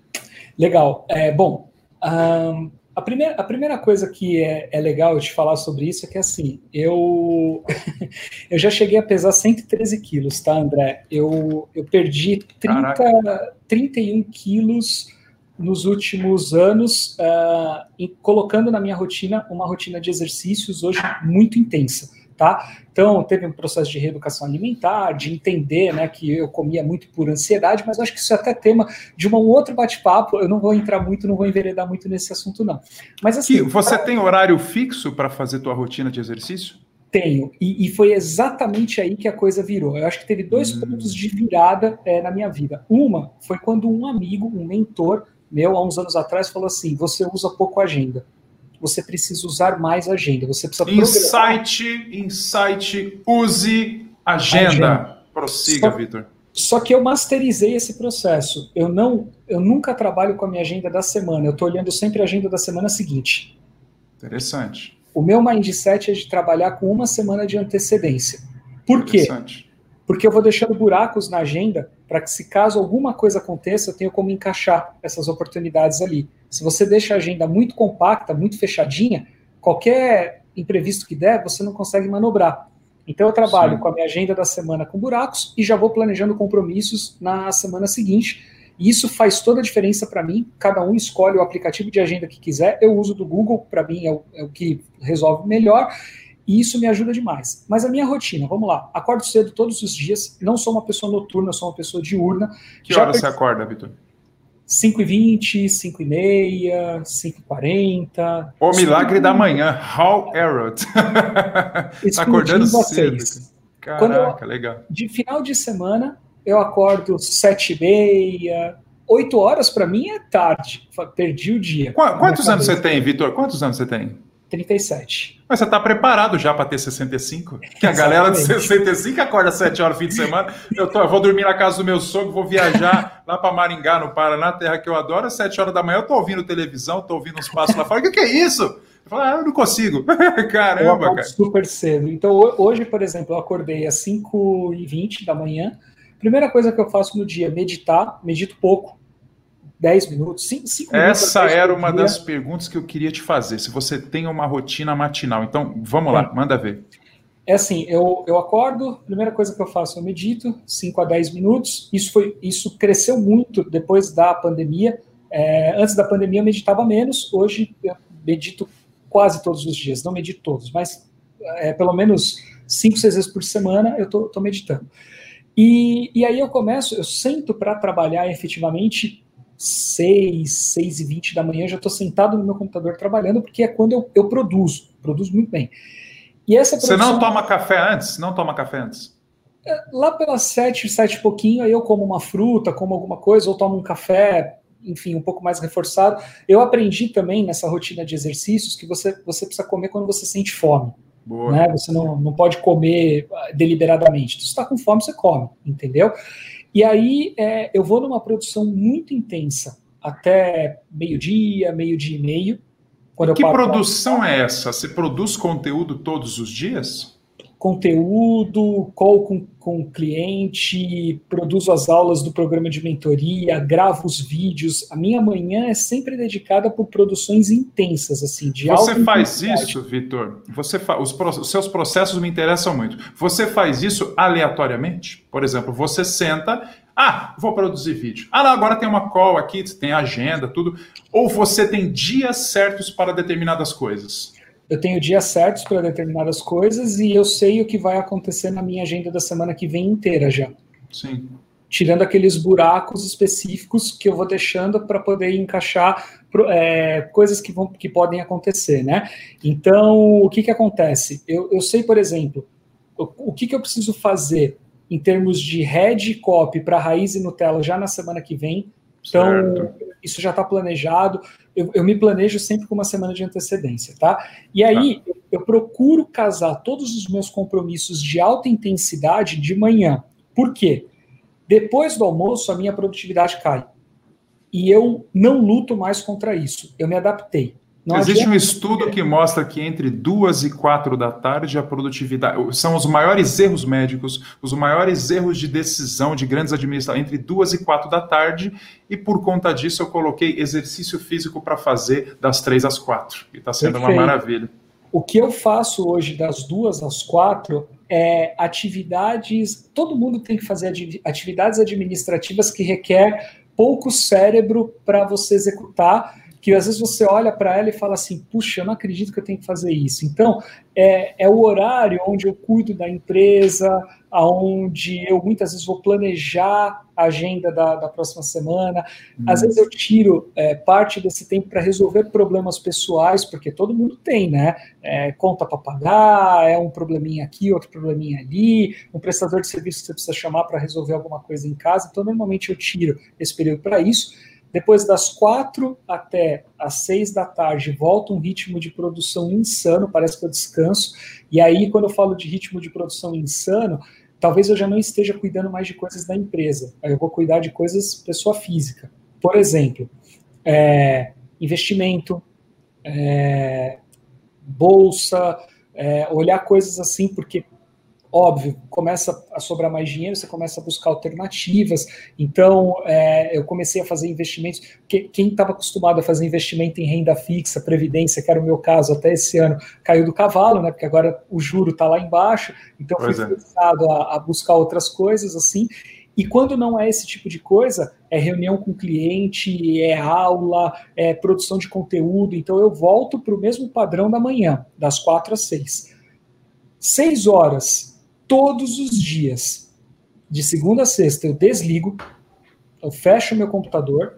Legal. É, bom, um... A primeira, a primeira coisa que é, é legal de falar sobre isso é que, assim, eu, eu já cheguei a pesar cento e treze quilos, tá, André? Eu, eu perdi trinta, trinta e um quilos nos últimos anos, uh, e colocando na minha rotina uma rotina de exercícios hoje muito intensa, tá? Então, teve um processo de reeducação alimentar, de entender, né, que eu comia muito por ansiedade, mas eu acho que isso é até tema de um outro bate-papo, eu não vou entrar muito, não vou enveredar muito nesse assunto, não. Mas assim... E você pra... tem horário fixo para fazer tua rotina de exercício? Tenho, e, e foi exatamente aí que a coisa virou. Eu acho que teve dois hum. pontos de virada é, na minha vida. Uma foi quando um amigo, um mentor meu, há uns anos atrás, falou assim, você usa pouco agenda. Você precisa usar mais agenda. Você precisa Insight, insight, use agenda. agenda. Prossiga, Vitor. Só que eu masterizei esse processo. Eu não, eu nunca trabalho com a minha agenda da semana. Eu estou olhando sempre a agenda da semana seguinte. Interessante. O meu mindset é de trabalhar com uma semana de antecedência. Por quê? Porque eu vou deixando buracos na agenda para que, se caso alguma coisa aconteça, eu tenha como encaixar essas oportunidades ali. Se você deixa a agenda muito compacta, muito fechadinha, qualquer imprevisto que der, você não consegue manobrar. Então eu trabalho Sim. com a minha agenda da semana com buracos e já vou planejando compromissos na semana seguinte. E isso faz toda a diferença para mim. Cada um escolhe o aplicativo de agenda que quiser. Eu uso do Google, para mim é o, é o que resolve melhor. E isso me ajuda demais. Mas a minha rotina, vamos lá. Acordo cedo todos os dias. Não sou uma pessoa noturna, sou uma pessoa diurna. Que Já hora per... você acorda, Vitor? cinco e vinte, cinco e meia, cinco e quarenta. O milagre da manhã. How Errot. Tá acordando cedo. Caraca, eu, legal. De final de semana, eu acordo sete e meia. oito horas para mim é tarde. Perdi o dia. Qu- quantos anos você tem, Vitor? Quantos anos você tem? trinta e sete. Mas você está preparado já para ter sessenta e cinco? Que a galera de sessenta e cinco acorda sete horas no fim de semana. Eu, tô, eu vou dormir na casa do meu sogro, vou viajar lá para Maringá, no Paraná, terra que eu adoro. Às sete horas da manhã eu estou ouvindo televisão, estou ouvindo uns passos lá fora. O que, que é isso? Eu falo, ah, eu não consigo. Caramba, eu cara. Super cedo. Então, hoje, por exemplo, eu acordei às cinco e vinte da manhã. Primeira coisa que eu faço no dia, meditar. Medito pouco. dez minutos, cinco, cinco minutos. Essa era uma das perguntas que eu queria te fazer. Se você tem uma rotina matinal. Então, vamos lá, é. manda ver. É assim, eu, eu acordo, primeira coisa que eu faço, eu medito, cinco a dez minutos. Isso, foi, isso cresceu muito depois da pandemia. É, antes da pandemia eu meditava menos, hoje eu medito quase todos os dias. Não medito todos, mas é, pelo menos cinco, seis vezes por semana eu tô, tô meditando. E, e aí eu começo, eu sento para trabalhar efetivamente seis, seis e vinte da manhã, já estou sentado no meu computador trabalhando, porque é quando eu, eu produzo, produzo muito bem. E essa produção, você não toma café antes? Não toma café antes? Lá pelas sete, sete e pouquinho, aí eu como uma fruta, como alguma coisa, ou tomo um café, enfim, um pouco mais reforçado. Eu aprendi também nessa rotina de exercícios que você, você precisa comer quando você sente fome. Boa. Né? Você não, não pode comer deliberadamente. Se você está com fome, você come, entendeu? E aí é, eu vou numa produção muito intensa, até meio-dia, meio-dia e meio. Quando que eu paro produção pra... é essa? Você produz conteúdo todos os dias? Conteúdo, call com, com cliente, produzo as aulas do programa de mentoria, gravo os vídeos. A minha manhã é sempre dedicada por produções intensas, assim, de alta Você faz isso, Vitor? Você fa... os, pro... os seus processos me interessam muito. Você faz isso aleatoriamente? Por exemplo, você senta, ah, vou produzir vídeo. Ah, não, agora tem uma call aqui, tem agenda, tudo. Ou você tem dias certos para determinadas coisas? Eu tenho dias certos para determinadas coisas e eu sei o que vai acontecer na minha agenda da semana que vem inteira já. Sim. tirando aqueles buracos específicos que eu vou deixando para poder encaixar é, coisas que, vão, que podem acontecer, né? Então, o que, que acontece? Eu, eu sei, por exemplo, o, o que, que eu preciso fazer em termos de head e copy para Raiz e Nutella já na semana que vem. Então, certo. Isso já está planejado. Eu, eu me planejo sempre com uma semana de antecedência, tá? E aí, ah. eu, eu procuro casar todos os meus compromissos de alta intensidade de manhã. Por quê? Depois do almoço, a minha produtividade cai. E eu não luto mais contra isso. Eu me adaptei. Não Existe adianta... um estudo que mostra que entre duas e quatro da tarde a produtividade são os maiores erros médicos, os maiores erros de decisão de grandes administrações entre duas e quatro da tarde, e por conta disso eu coloquei exercício físico para fazer das três às quatro, e está sendo Perfeito. Uma maravilha. O que eu faço hoje das duas às quatro é atividades, todo mundo tem que fazer atividades administrativas que requer pouco cérebro para você executar, que às vezes você olha para ela e fala assim, puxa, eu não acredito que eu tenho que fazer isso. Então, é, é o horário onde eu cuido da empresa, onde eu muitas vezes vou planejar a agenda da, da próxima semana. Hum. Às vezes eu tiro é, parte desse tempo para resolver problemas pessoais, porque todo mundo tem, né? É, conta para pagar, é um probleminha aqui, outro probleminha ali, um prestador de serviço que você precisa chamar para resolver alguma coisa em casa. Então, normalmente eu tiro esse período para isso. Depois das quatro até as seis da tarde, volta um ritmo de produção insano, parece que eu descanso. E aí, quando eu falo de ritmo de produção insano, talvez eu já não esteja cuidando mais de coisas da empresa. Aí eu vou cuidar de coisas pessoa física. Por exemplo, é, investimento, é, bolsa, é, olhar coisas assim, porque... Óbvio, começa a sobrar mais dinheiro, você começa a buscar alternativas. Então, é, eu comecei a fazer investimentos. Que, quem estava acostumado a fazer investimento em renda fixa, previdência, que era o meu caso até esse ano, caiu do cavalo, né? Porque agora o juro está lá embaixo. Então, fui forçado a, a buscar outras coisas assim. E quando não é esse tipo de coisa, é reunião com cliente, é aula, é produção de conteúdo. Então, eu volto para o mesmo padrão da manhã, das quatro às seis. Seis horas. Todos os dias, de segunda a sexta, eu desligo, eu fecho meu computador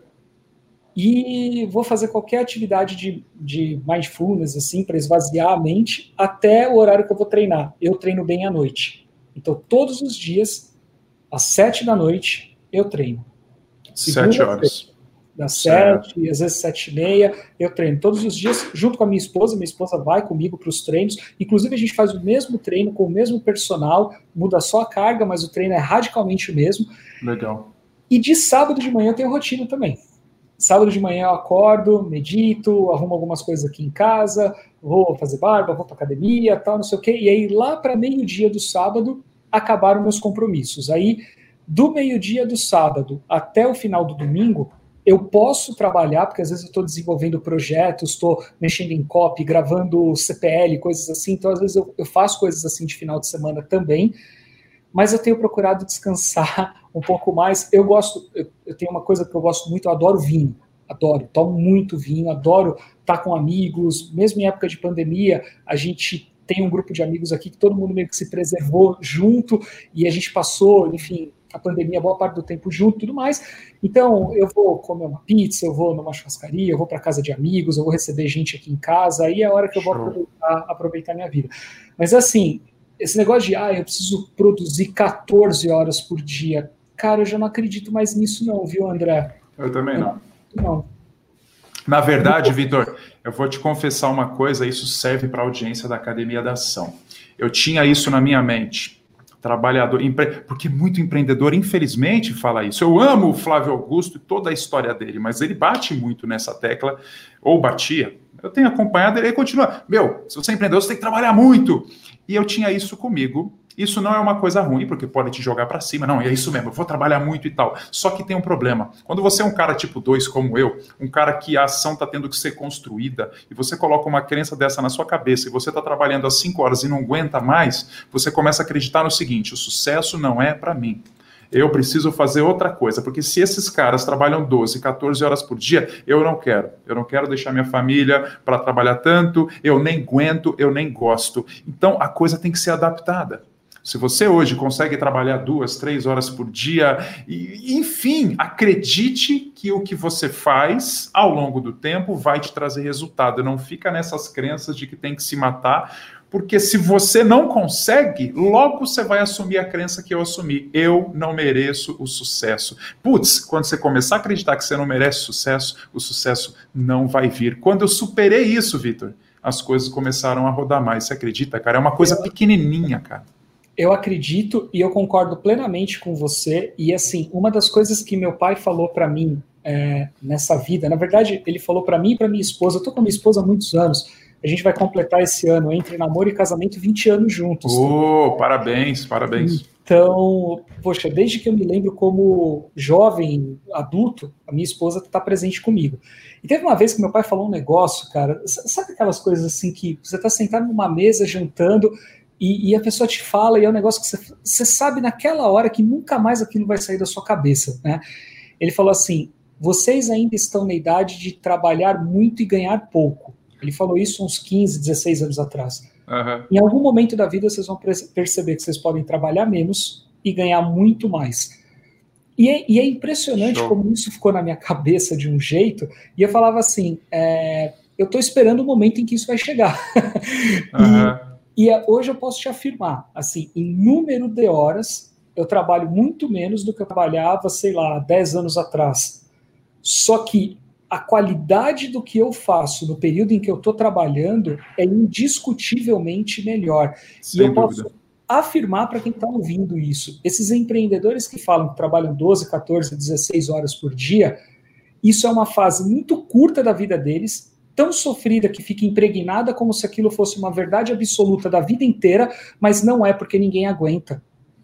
e vou fazer qualquer atividade de, de mindfulness, assim, para esvaziar a mente, até o horário que eu vou treinar. Eu treino bem à noite. Então, todos os dias, às sete da noite, eu treino. Segunda Sete horas. Das sete, e às vezes sete e meia, eu treino todos os dias, junto com a minha esposa. Minha esposa vai comigo para os treinos. Inclusive, a gente faz o mesmo treino com o mesmo personal, muda só a carga, mas o treino é radicalmente o mesmo. Legal. E de sábado de manhã eu tenho rotina também. Sábado de manhã eu acordo, medito, arrumo algumas coisas aqui em casa, vou fazer barba, vou para academia, tal, não sei o quê. E aí, lá para meio-dia do sábado, acabaram meus compromissos. Aí, do meio-dia do sábado até o final do domingo, eu posso trabalhar, porque às vezes eu estou desenvolvendo projetos, estou mexendo em copy, gravando C P L, coisas assim, então às vezes eu, eu faço coisas assim de final de semana também, mas eu tenho procurado descansar um pouco mais. Eu gosto, eu, eu tenho uma coisa que eu gosto muito, eu adoro vinho, adoro, tomo muito vinho, adoro estar com amigos, mesmo em época de pandemia, a gente tem um grupo de amigos aqui que todo mundo meio que se preservou junto, e a gente passou, enfim, a pandemia, boa parte do tempo junto e tudo mais. Então, eu vou comer uma pizza, eu vou numa churrascaria, eu vou para casa de amigos, eu vou receber gente aqui em casa, aí é a hora que eu vou aproveitar, aproveitar minha vida. Mas assim, esse negócio de, ah, eu preciso produzir quatorze horas por dia, cara, eu já não acredito mais nisso não, viu, André? Eu também não. Não. Na verdade, Vitor, eu vou te confessar uma coisa, isso serve para a audiência da Academia da Ação. Eu tinha isso na minha mente. Trabalhador, empre... porque muito empreendedor, infelizmente, fala isso. Eu amo o Flávio Augusto e toda a história dele, mas ele bate muito nessa tecla, ou batia. Eu tenho acompanhado, ele continua. Meu, se você é empreendedor, você tem que trabalhar muito. E eu tinha isso comigo. Isso não é uma coisa ruim, porque pode te jogar para cima. Não, é isso mesmo, eu vou trabalhar muito e tal. Só que tem um problema. Quando você é um cara tipo dois, como eu, um cara que a ação está tendo que ser construída, e você coloca uma crença dessa na sua cabeça, e você está trabalhando às cinco horas e não aguenta mais, você começa a acreditar no seguinte: o sucesso não é para mim. Eu preciso fazer outra coisa, porque se esses caras trabalham doze, quatorze horas por dia, eu não quero. Eu não quero deixar minha família para trabalhar tanto, eu nem aguento, eu nem gosto. Então, a coisa tem que ser adaptada. Se você hoje consegue trabalhar duas, três horas por dia, e, enfim, acredite que o que você faz ao longo do tempo vai te trazer resultado. Não fica nessas crenças de que tem que se matar, porque se você não consegue, logo você vai assumir a crença que eu assumi. Eu não mereço o sucesso. Putz, quando você começar a acreditar que você não merece sucesso, o sucesso não vai vir. Quando eu superei isso, Vitor, as coisas começaram a rodar mais. Você acredita, cara? É uma coisa pequenininha, cara. Eu acredito e eu concordo plenamente com você. E assim, uma das coisas que meu pai falou para mim é, nessa vida, na verdade, ele falou para mim e para minha esposa. Eu tô com a minha esposa há muitos anos. A gente vai completar esse ano, entre namoro e casamento, vinte anos juntos. Oh, tá? Parabéns, parabéns. Então, poxa, desde que eu me lembro como jovem, adulto, a minha esposa está presente comigo. E teve uma vez que meu pai falou um negócio, cara, sabe aquelas coisas assim que você está sentado numa mesa jantando e, e a pessoa te fala e é um negócio que você, você sabe naquela hora que nunca mais aquilo vai sair da sua cabeça, né? Ele falou assim, vocês ainda estão na idade de trabalhar muito e ganhar pouco. Ele falou isso uns quinze, dezesseis anos atrás. Uhum. Em algum momento da vida vocês vão perceber que vocês podem trabalhar menos e ganhar muito mais. E é, e é impressionante Show. Como isso ficou na minha cabeça de um jeito, e eu falava assim, é, eu estou esperando o momento em que isso vai chegar. Uhum. E, e hoje eu posso te afirmar, assim, em número de horas, eu trabalho muito menos do que eu trabalhava, sei lá, dez anos atrás. Só que a qualidade do que eu faço no período em que eu estou trabalhando é indiscutivelmente melhor. Sem e eu dúvida. Posso afirmar para quem está ouvindo isso, esses empreendedores que falam que trabalham doze, quatorze, dezesseis horas por dia, isso é uma fase muito curta da vida deles, tão sofrida que fica impregnada como se aquilo fosse uma verdade absoluta da vida inteira, mas não é porque ninguém aguenta.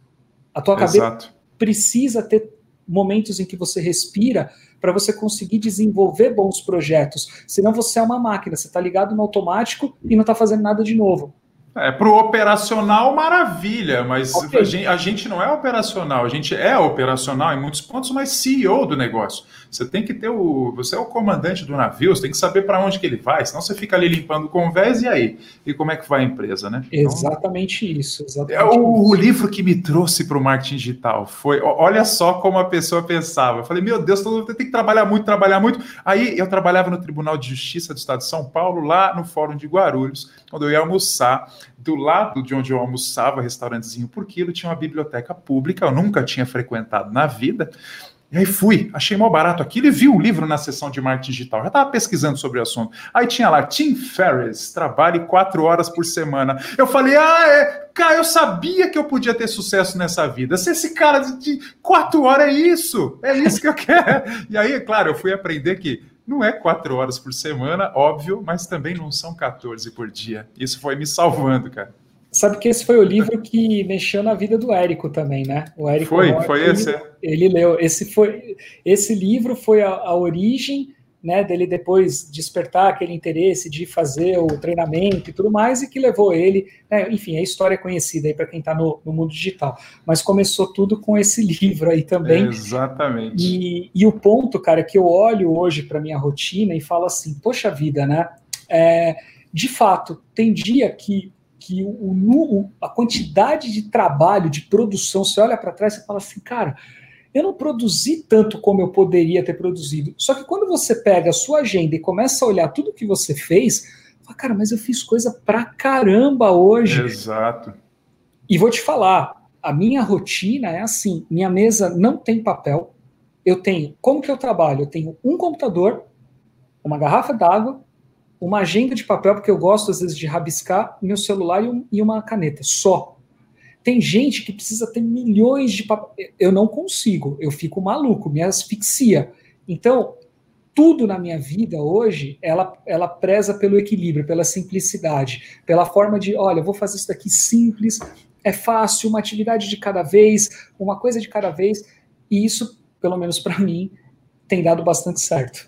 A tua Exato. Cabeça precisa ter momentos em que você respira para você conseguir desenvolver bons projetos. Senão você é uma máquina, você está ligado no automático e não está fazendo nada de novo. É, para o operacional, maravilha, mas okay. a, gente, a gente não é operacional, a gente é operacional em muitos pontos, mas C E O do negócio. Você tem que ter o... Você é o comandante do navio, você tem que saber para onde que ele vai, senão você fica ali limpando o convés, e aí? E como é que vai a empresa, né? Exatamente então, isso. Exatamente é o, isso. o livro que me trouxe para o marketing digital foi... Olha só como a pessoa pensava. Eu falei, meu Deus, todo mundo tem que trabalhar muito, trabalhar muito. Aí eu trabalhava no Tribunal de Justiça do Estado de São Paulo, lá no Fórum de Guarulhos, quando eu ia almoçar. Do lado de onde eu almoçava, restaurantezinho por quilo, tinha uma biblioteca pública, eu nunca tinha frequentado na vida. E aí fui, achei mó barato aquilo e vi um livro na seção de marketing digital. Já estava pesquisando sobre o assunto. Aí tinha lá, Tim Ferriss, trabalhe quatro horas por semana. Eu falei, ah, é, cara, eu sabia que eu podia ter sucesso nessa vida. Se esse cara de quatro horas é isso, é isso que eu quero. E aí, claro, eu fui aprender que não é quatro horas por semana, óbvio, mas também não são quatorze por dia. Isso foi me salvando, cara. Sabe que esse foi o livro que mexeu na vida do Érico também, né? O Érico foi, Rocha, foi esse. Ele, ele leu. Esse, foi, esse livro foi a, a origem, né, dele depois despertar aquele interesse de fazer o treinamento e tudo mais, e que levou ele, né, enfim, a história é conhecida aí para quem está no, no mundo digital. Mas começou tudo com esse livro aí também. Exatamente. E, e o ponto, cara, que eu olho hoje para minha rotina e falo assim, poxa vida, né? É, de fato, tem dia que que o, o, a quantidade de trabalho, de produção, você olha para trás e fala assim, cara, eu não produzi tanto como eu poderia ter produzido. Só que quando você pega a sua agenda e começa a olhar tudo que você fez, fala, cara, mas eu fiz coisa pra caramba hoje. Exato. E vou te falar, a minha rotina é assim, minha mesa não tem papel, eu tenho, como que eu trabalho? Eu tenho um computador, uma garrafa d'água, uma agenda de papel, porque eu gosto, às vezes, de rabiscar, meu celular e, um, e uma caneta, só. Tem gente que precisa ter milhões de papel. Eu não consigo, eu fico maluco, me asfixia. Então, tudo na minha vida hoje, ela, ela preza pelo equilíbrio, pela simplicidade, pela forma de, olha, eu vou fazer isso daqui simples, é fácil, uma atividade de cada vez, uma coisa de cada vez, e isso, pelo menos para mim, tem dado bastante certo.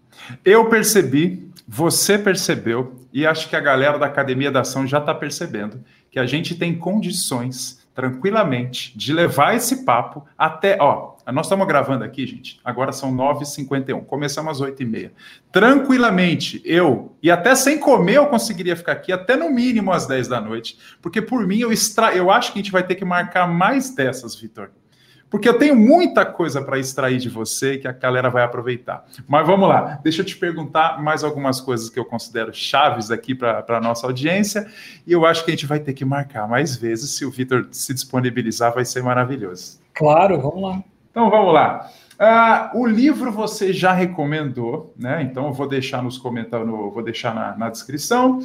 Eu percebi, você percebeu, e acho que a galera da Academia da Ação já está percebendo, que a gente tem condições tranquilamente, de levar esse papo até, ó, nós estamos gravando aqui, gente, agora são nove e cinquenta e um, começamos às oito e meia. Tranquilamente, eu, e até sem comer eu conseguiria ficar aqui até no mínimo às dez da noite, porque por mim eu, extra... eu acho que a gente vai ter que marcar mais dessas, Vitor. Porque eu tenho muita coisa para extrair de você que a galera vai aproveitar. Mas vamos lá, deixa eu te perguntar mais algumas coisas que eu considero chaves aqui para a nossa audiência, e eu acho que a gente vai ter que marcar mais vezes. Se o Vitor se disponibilizar, vai ser maravilhoso. Claro, vamos lá. Então vamos lá. Uh, o livro você já recomendou, né? Então eu vou deixar nos comentários, vou deixar na, na descrição.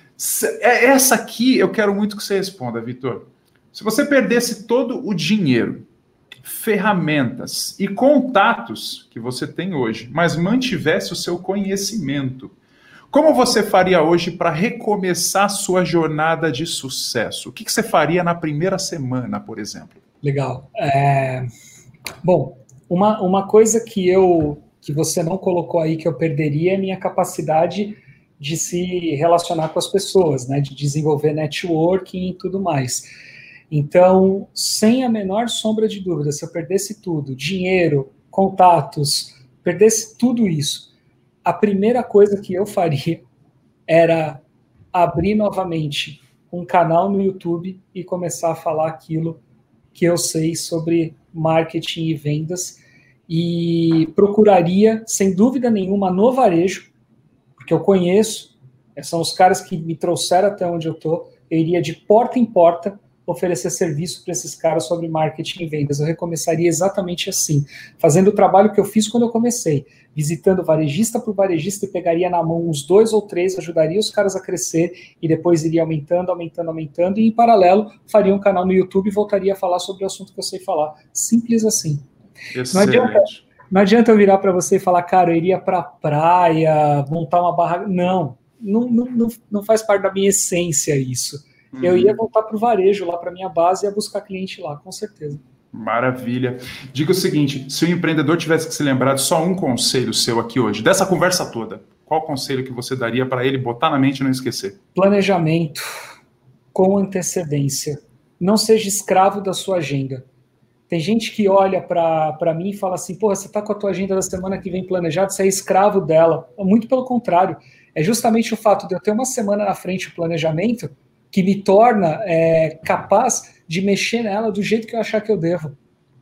Essa aqui eu quero muito que você responda, Vitor. Se você perdesse todo o dinheiro, ferramentas e contatos que você tem hoje, mas mantivesse o seu conhecimento, como você faria hoje para recomeçar a sua jornada de sucesso? O que, que você faria na primeira semana, por exemplo? Legal. É... Bom, uma, uma coisa que eu que você não colocou aí que eu perderia é a minha capacidade de se relacionar com as pessoas, né? De desenvolver networking e tudo mais. Então, sem a menor sombra de dúvida, se eu perdesse tudo, dinheiro, contatos, perdesse tudo isso, a primeira coisa que eu faria era abrir novamente um canal no YouTube e começar a falar aquilo que eu sei sobre marketing e vendas, e procuraria, sem dúvida nenhuma, no varejo, porque eu conheço, são os caras que me trouxeram até onde eu estou, eu iria de porta em porta oferecer serviço para esses caras sobre marketing e vendas. Eu recomeçaria exatamente assim, fazendo o trabalho que eu fiz quando eu comecei, visitando varejista por varejista e pegaria na mão uns dois ou três, ajudaria os caras a crescer e depois iria aumentando, aumentando, aumentando e em paralelo faria um canal no YouTube e voltaria a falar sobre o assunto que eu sei falar. Simples assim. Não adianta, não adianta eu virar para você e falar, cara, eu iria para a praia, montar uma barraca. Não, não, não, não faz parte da minha essência isso. Eu ia voltar para o varejo, lá para minha base, e ia buscar cliente lá, com certeza. Maravilha. Diga o seguinte, se o empreendedor tivesse que se lembrar de só um conselho seu aqui hoje, dessa conversa toda, qual conselho que você daria para ele botar na mente e não esquecer? Planejamento com antecedência. Não seja escravo da sua agenda. Tem gente que olha para mim e fala assim, porra, você está com a tua agenda da semana que vem planejada, você é escravo dela. Muito pelo contrário. É justamente o fato de eu ter uma semana na frente o planejamento que me torna é, capaz de mexer nela do jeito que eu achar que eu devo.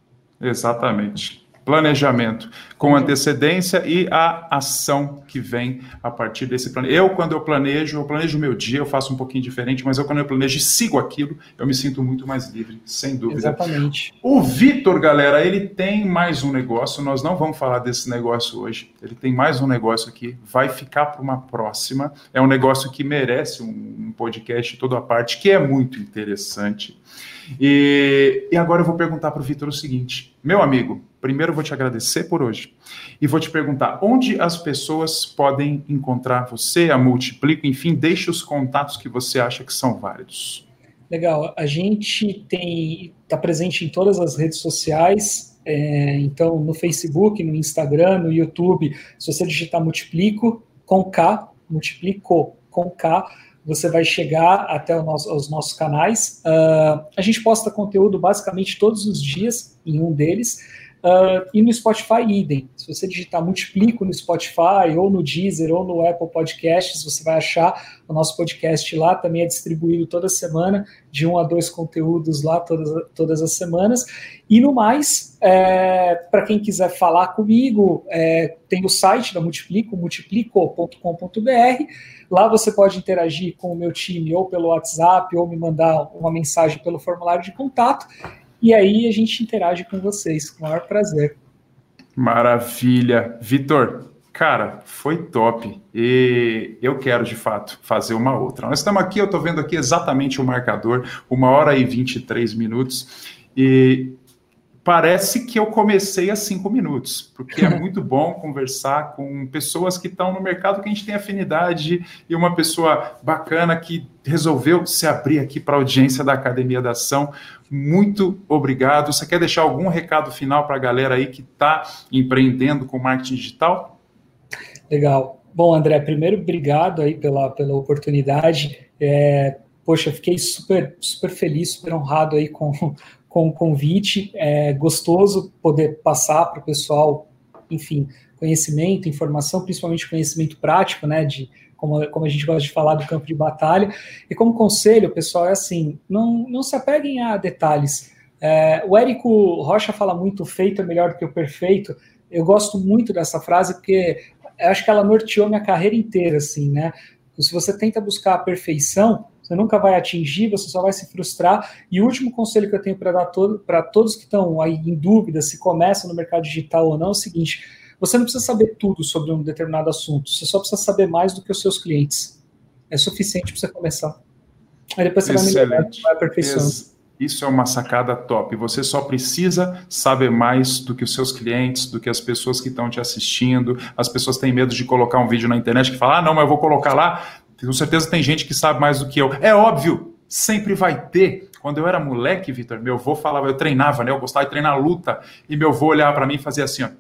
Exatamente. Planejamento com antecedência e a ação que vem a partir desse plano. Eu, quando eu planejo, eu planejo o meu dia, eu faço um pouquinho diferente, mas eu, quando eu planejo e sigo aquilo, eu me sinto muito mais livre, sem dúvida. Exatamente. O Vitor, galera, ele tem mais um negócio, nós não vamos falar desse negócio hoje, ele tem mais um negócio aqui, vai ficar para uma próxima, é um negócio que merece um, um podcast toda a parte, que é muito interessante. E, e agora eu vou perguntar para o Vitor o seguinte, meu amigo, primeiro eu vou te agradecer por hoje e vou te perguntar onde as pessoas podem encontrar você, a Multiplico, enfim, deixe os contatos que você acha que são válidos. Legal, a gente tem está presente em todas as redes sociais, é, então no Facebook, no Instagram, no YouTube, se você digitar Multiplico com K, Multiplico com K, você vai chegar até o nosso, os nossos canais. Uh, a gente posta conteúdo basicamente todos os dias em um deles. Uh, e no Spotify, idem. Se você digitar Multiplico no Spotify, ou no Deezer, ou no Apple Podcasts, você vai achar o nosso podcast lá. Também é distribuído toda semana, de um a dois conteúdos lá todas, todas as semanas. E no mais, é, para quem quiser falar comigo, é, tem o site da Multiplico, multiplico ponto com ponto b r. Lá você pode interagir com o meu time ou pelo WhatsApp, ou me mandar uma mensagem pelo formulário de contato. E aí a gente interage com vocês, com o maior prazer. Maravilha. Vitor, cara, foi top. E eu quero, de fato, fazer uma outra. Nós estamos aqui, eu estou vendo aqui exatamente o marcador, uma hora e vinte e três minutos. E parece que eu comecei há cinco minutos, porque é muito bom conversar com pessoas que estão no mercado que a gente tem afinidade e uma pessoa bacana que resolveu se abrir aqui para a audiência da Academia da Ação. Muito obrigado. Você quer deixar algum recado final para a galera aí que está empreendendo com marketing digital? Legal. Bom, André, primeiro, obrigado aí pela, pela oportunidade. É, poxa, fiquei super, super feliz, super honrado aí com, com o convite. É gostoso poder passar para o pessoal, enfim, conhecimento, informação, principalmente conhecimento prático, né, de como, como a gente gosta de falar do campo de batalha. E como conselho, pessoal, é assim, não, não se apeguem a detalhes. É, o Érico Rocha fala muito, o feito é melhor do que o perfeito. Eu gosto muito dessa frase, porque eu acho que ela norteou minha carreira inteira, assim, né? Se você tenta buscar a perfeição, você nunca vai atingir, você só vai se frustrar. E o último conselho que eu tenho para dar todo, para todos que estão aí em dúvida se começam no mercado digital ou não, é o seguinte: você não precisa saber tudo sobre um determinado assunto, você só precisa saber mais do que os seus clientes. É suficiente para você começar. Aí depois você Excelente. vai melhorando, vai aperfeiçoando. Ex- Isso é uma sacada top. Você só precisa saber mais do que os seus clientes, do que as pessoas que estão te assistindo. As pessoas têm medo de colocar um vídeo na internet que fala, ah, não, mas eu vou colocar lá. Com certeza tem gente que sabe mais do que eu. É óbvio, sempre vai ter. Quando eu era moleque, Vitor, meu avô falava, eu treinava, né? Eu gostava de treinar luta. E meu avô olhava para mim e fazia assim, ó.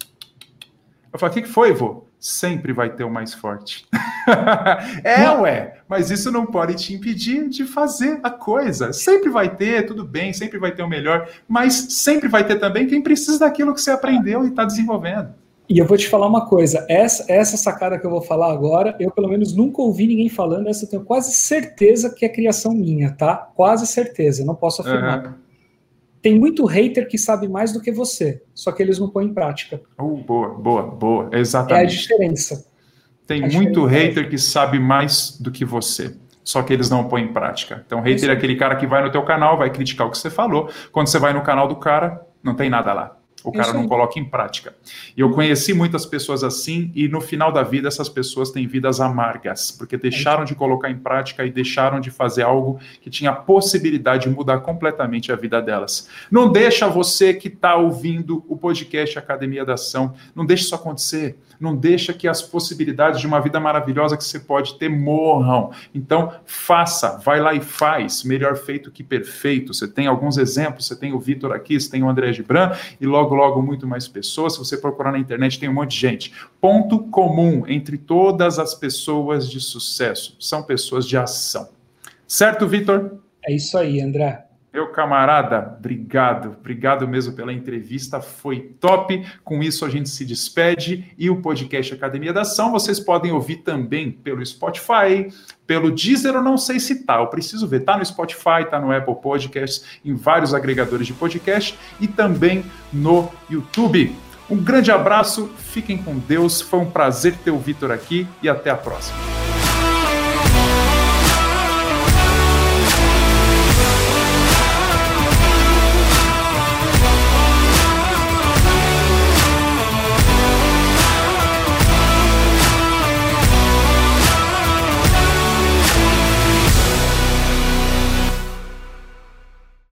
Eu falei, o que, que foi, vô? Sempre vai ter o mais forte. É, ué, mas isso não pode te impedir de fazer a coisa. Sempre vai ter, tudo bem, sempre vai ter o melhor, mas sempre vai ter também quem precisa daquilo que você aprendeu e está desenvolvendo. E eu vou te falar uma coisa, essa, essa sacada que eu vou falar agora, eu pelo menos nunca ouvi ninguém falando, essa eu tenho quase certeza que é criação minha, tá? Quase certeza, não posso afirmar. Uhum. Tem muito hater que sabe mais do que você, só que eles não põem em prática. Oh, boa, boa, boa, exatamente. É a diferença. Tem a muito diferença hater é que sabe mais do que você, só que eles não põem em prática. Então, hater é aquele cara que vai no teu canal, vai criticar o que você falou. Quando você vai no canal do cara, não tem nada lá. O cara não coloca em prática. E eu conheci muitas pessoas assim, e no final da vida, essas pessoas têm vidas amargas, porque deixaram de colocar em prática e deixaram de fazer algo que tinha a possibilidade de mudar completamente a vida delas. Não deixa você que está ouvindo o podcast Academia da Ação, não deixa isso acontecer. Não deixa que as possibilidades de uma vida maravilhosa que você pode ter morram. Então, faça, vai lá e faz. Melhor feito que perfeito. Você tem alguns exemplos, você tem o Vitor aqui, você tem o André Gibran, e logo, logo, muito mais pessoas. Se você procurar na internet, tem um monte de gente. Ponto comum entre todas as pessoas de sucesso. São pessoas de ação. Certo, Vitor? É isso aí, André. Meu camarada, obrigado, obrigado mesmo pela entrevista, foi top. Com isso a gente se despede e o podcast Academia da Ação vocês podem ouvir também pelo Spotify, pelo Deezer, eu não sei se tá, eu preciso ver, tá no Spotify, tá no Apple Podcasts, em vários agregadores de podcast e também no YouTube. Um grande abraço, fiquem com Deus, foi um prazer ter o Vitor aqui e até a próxima.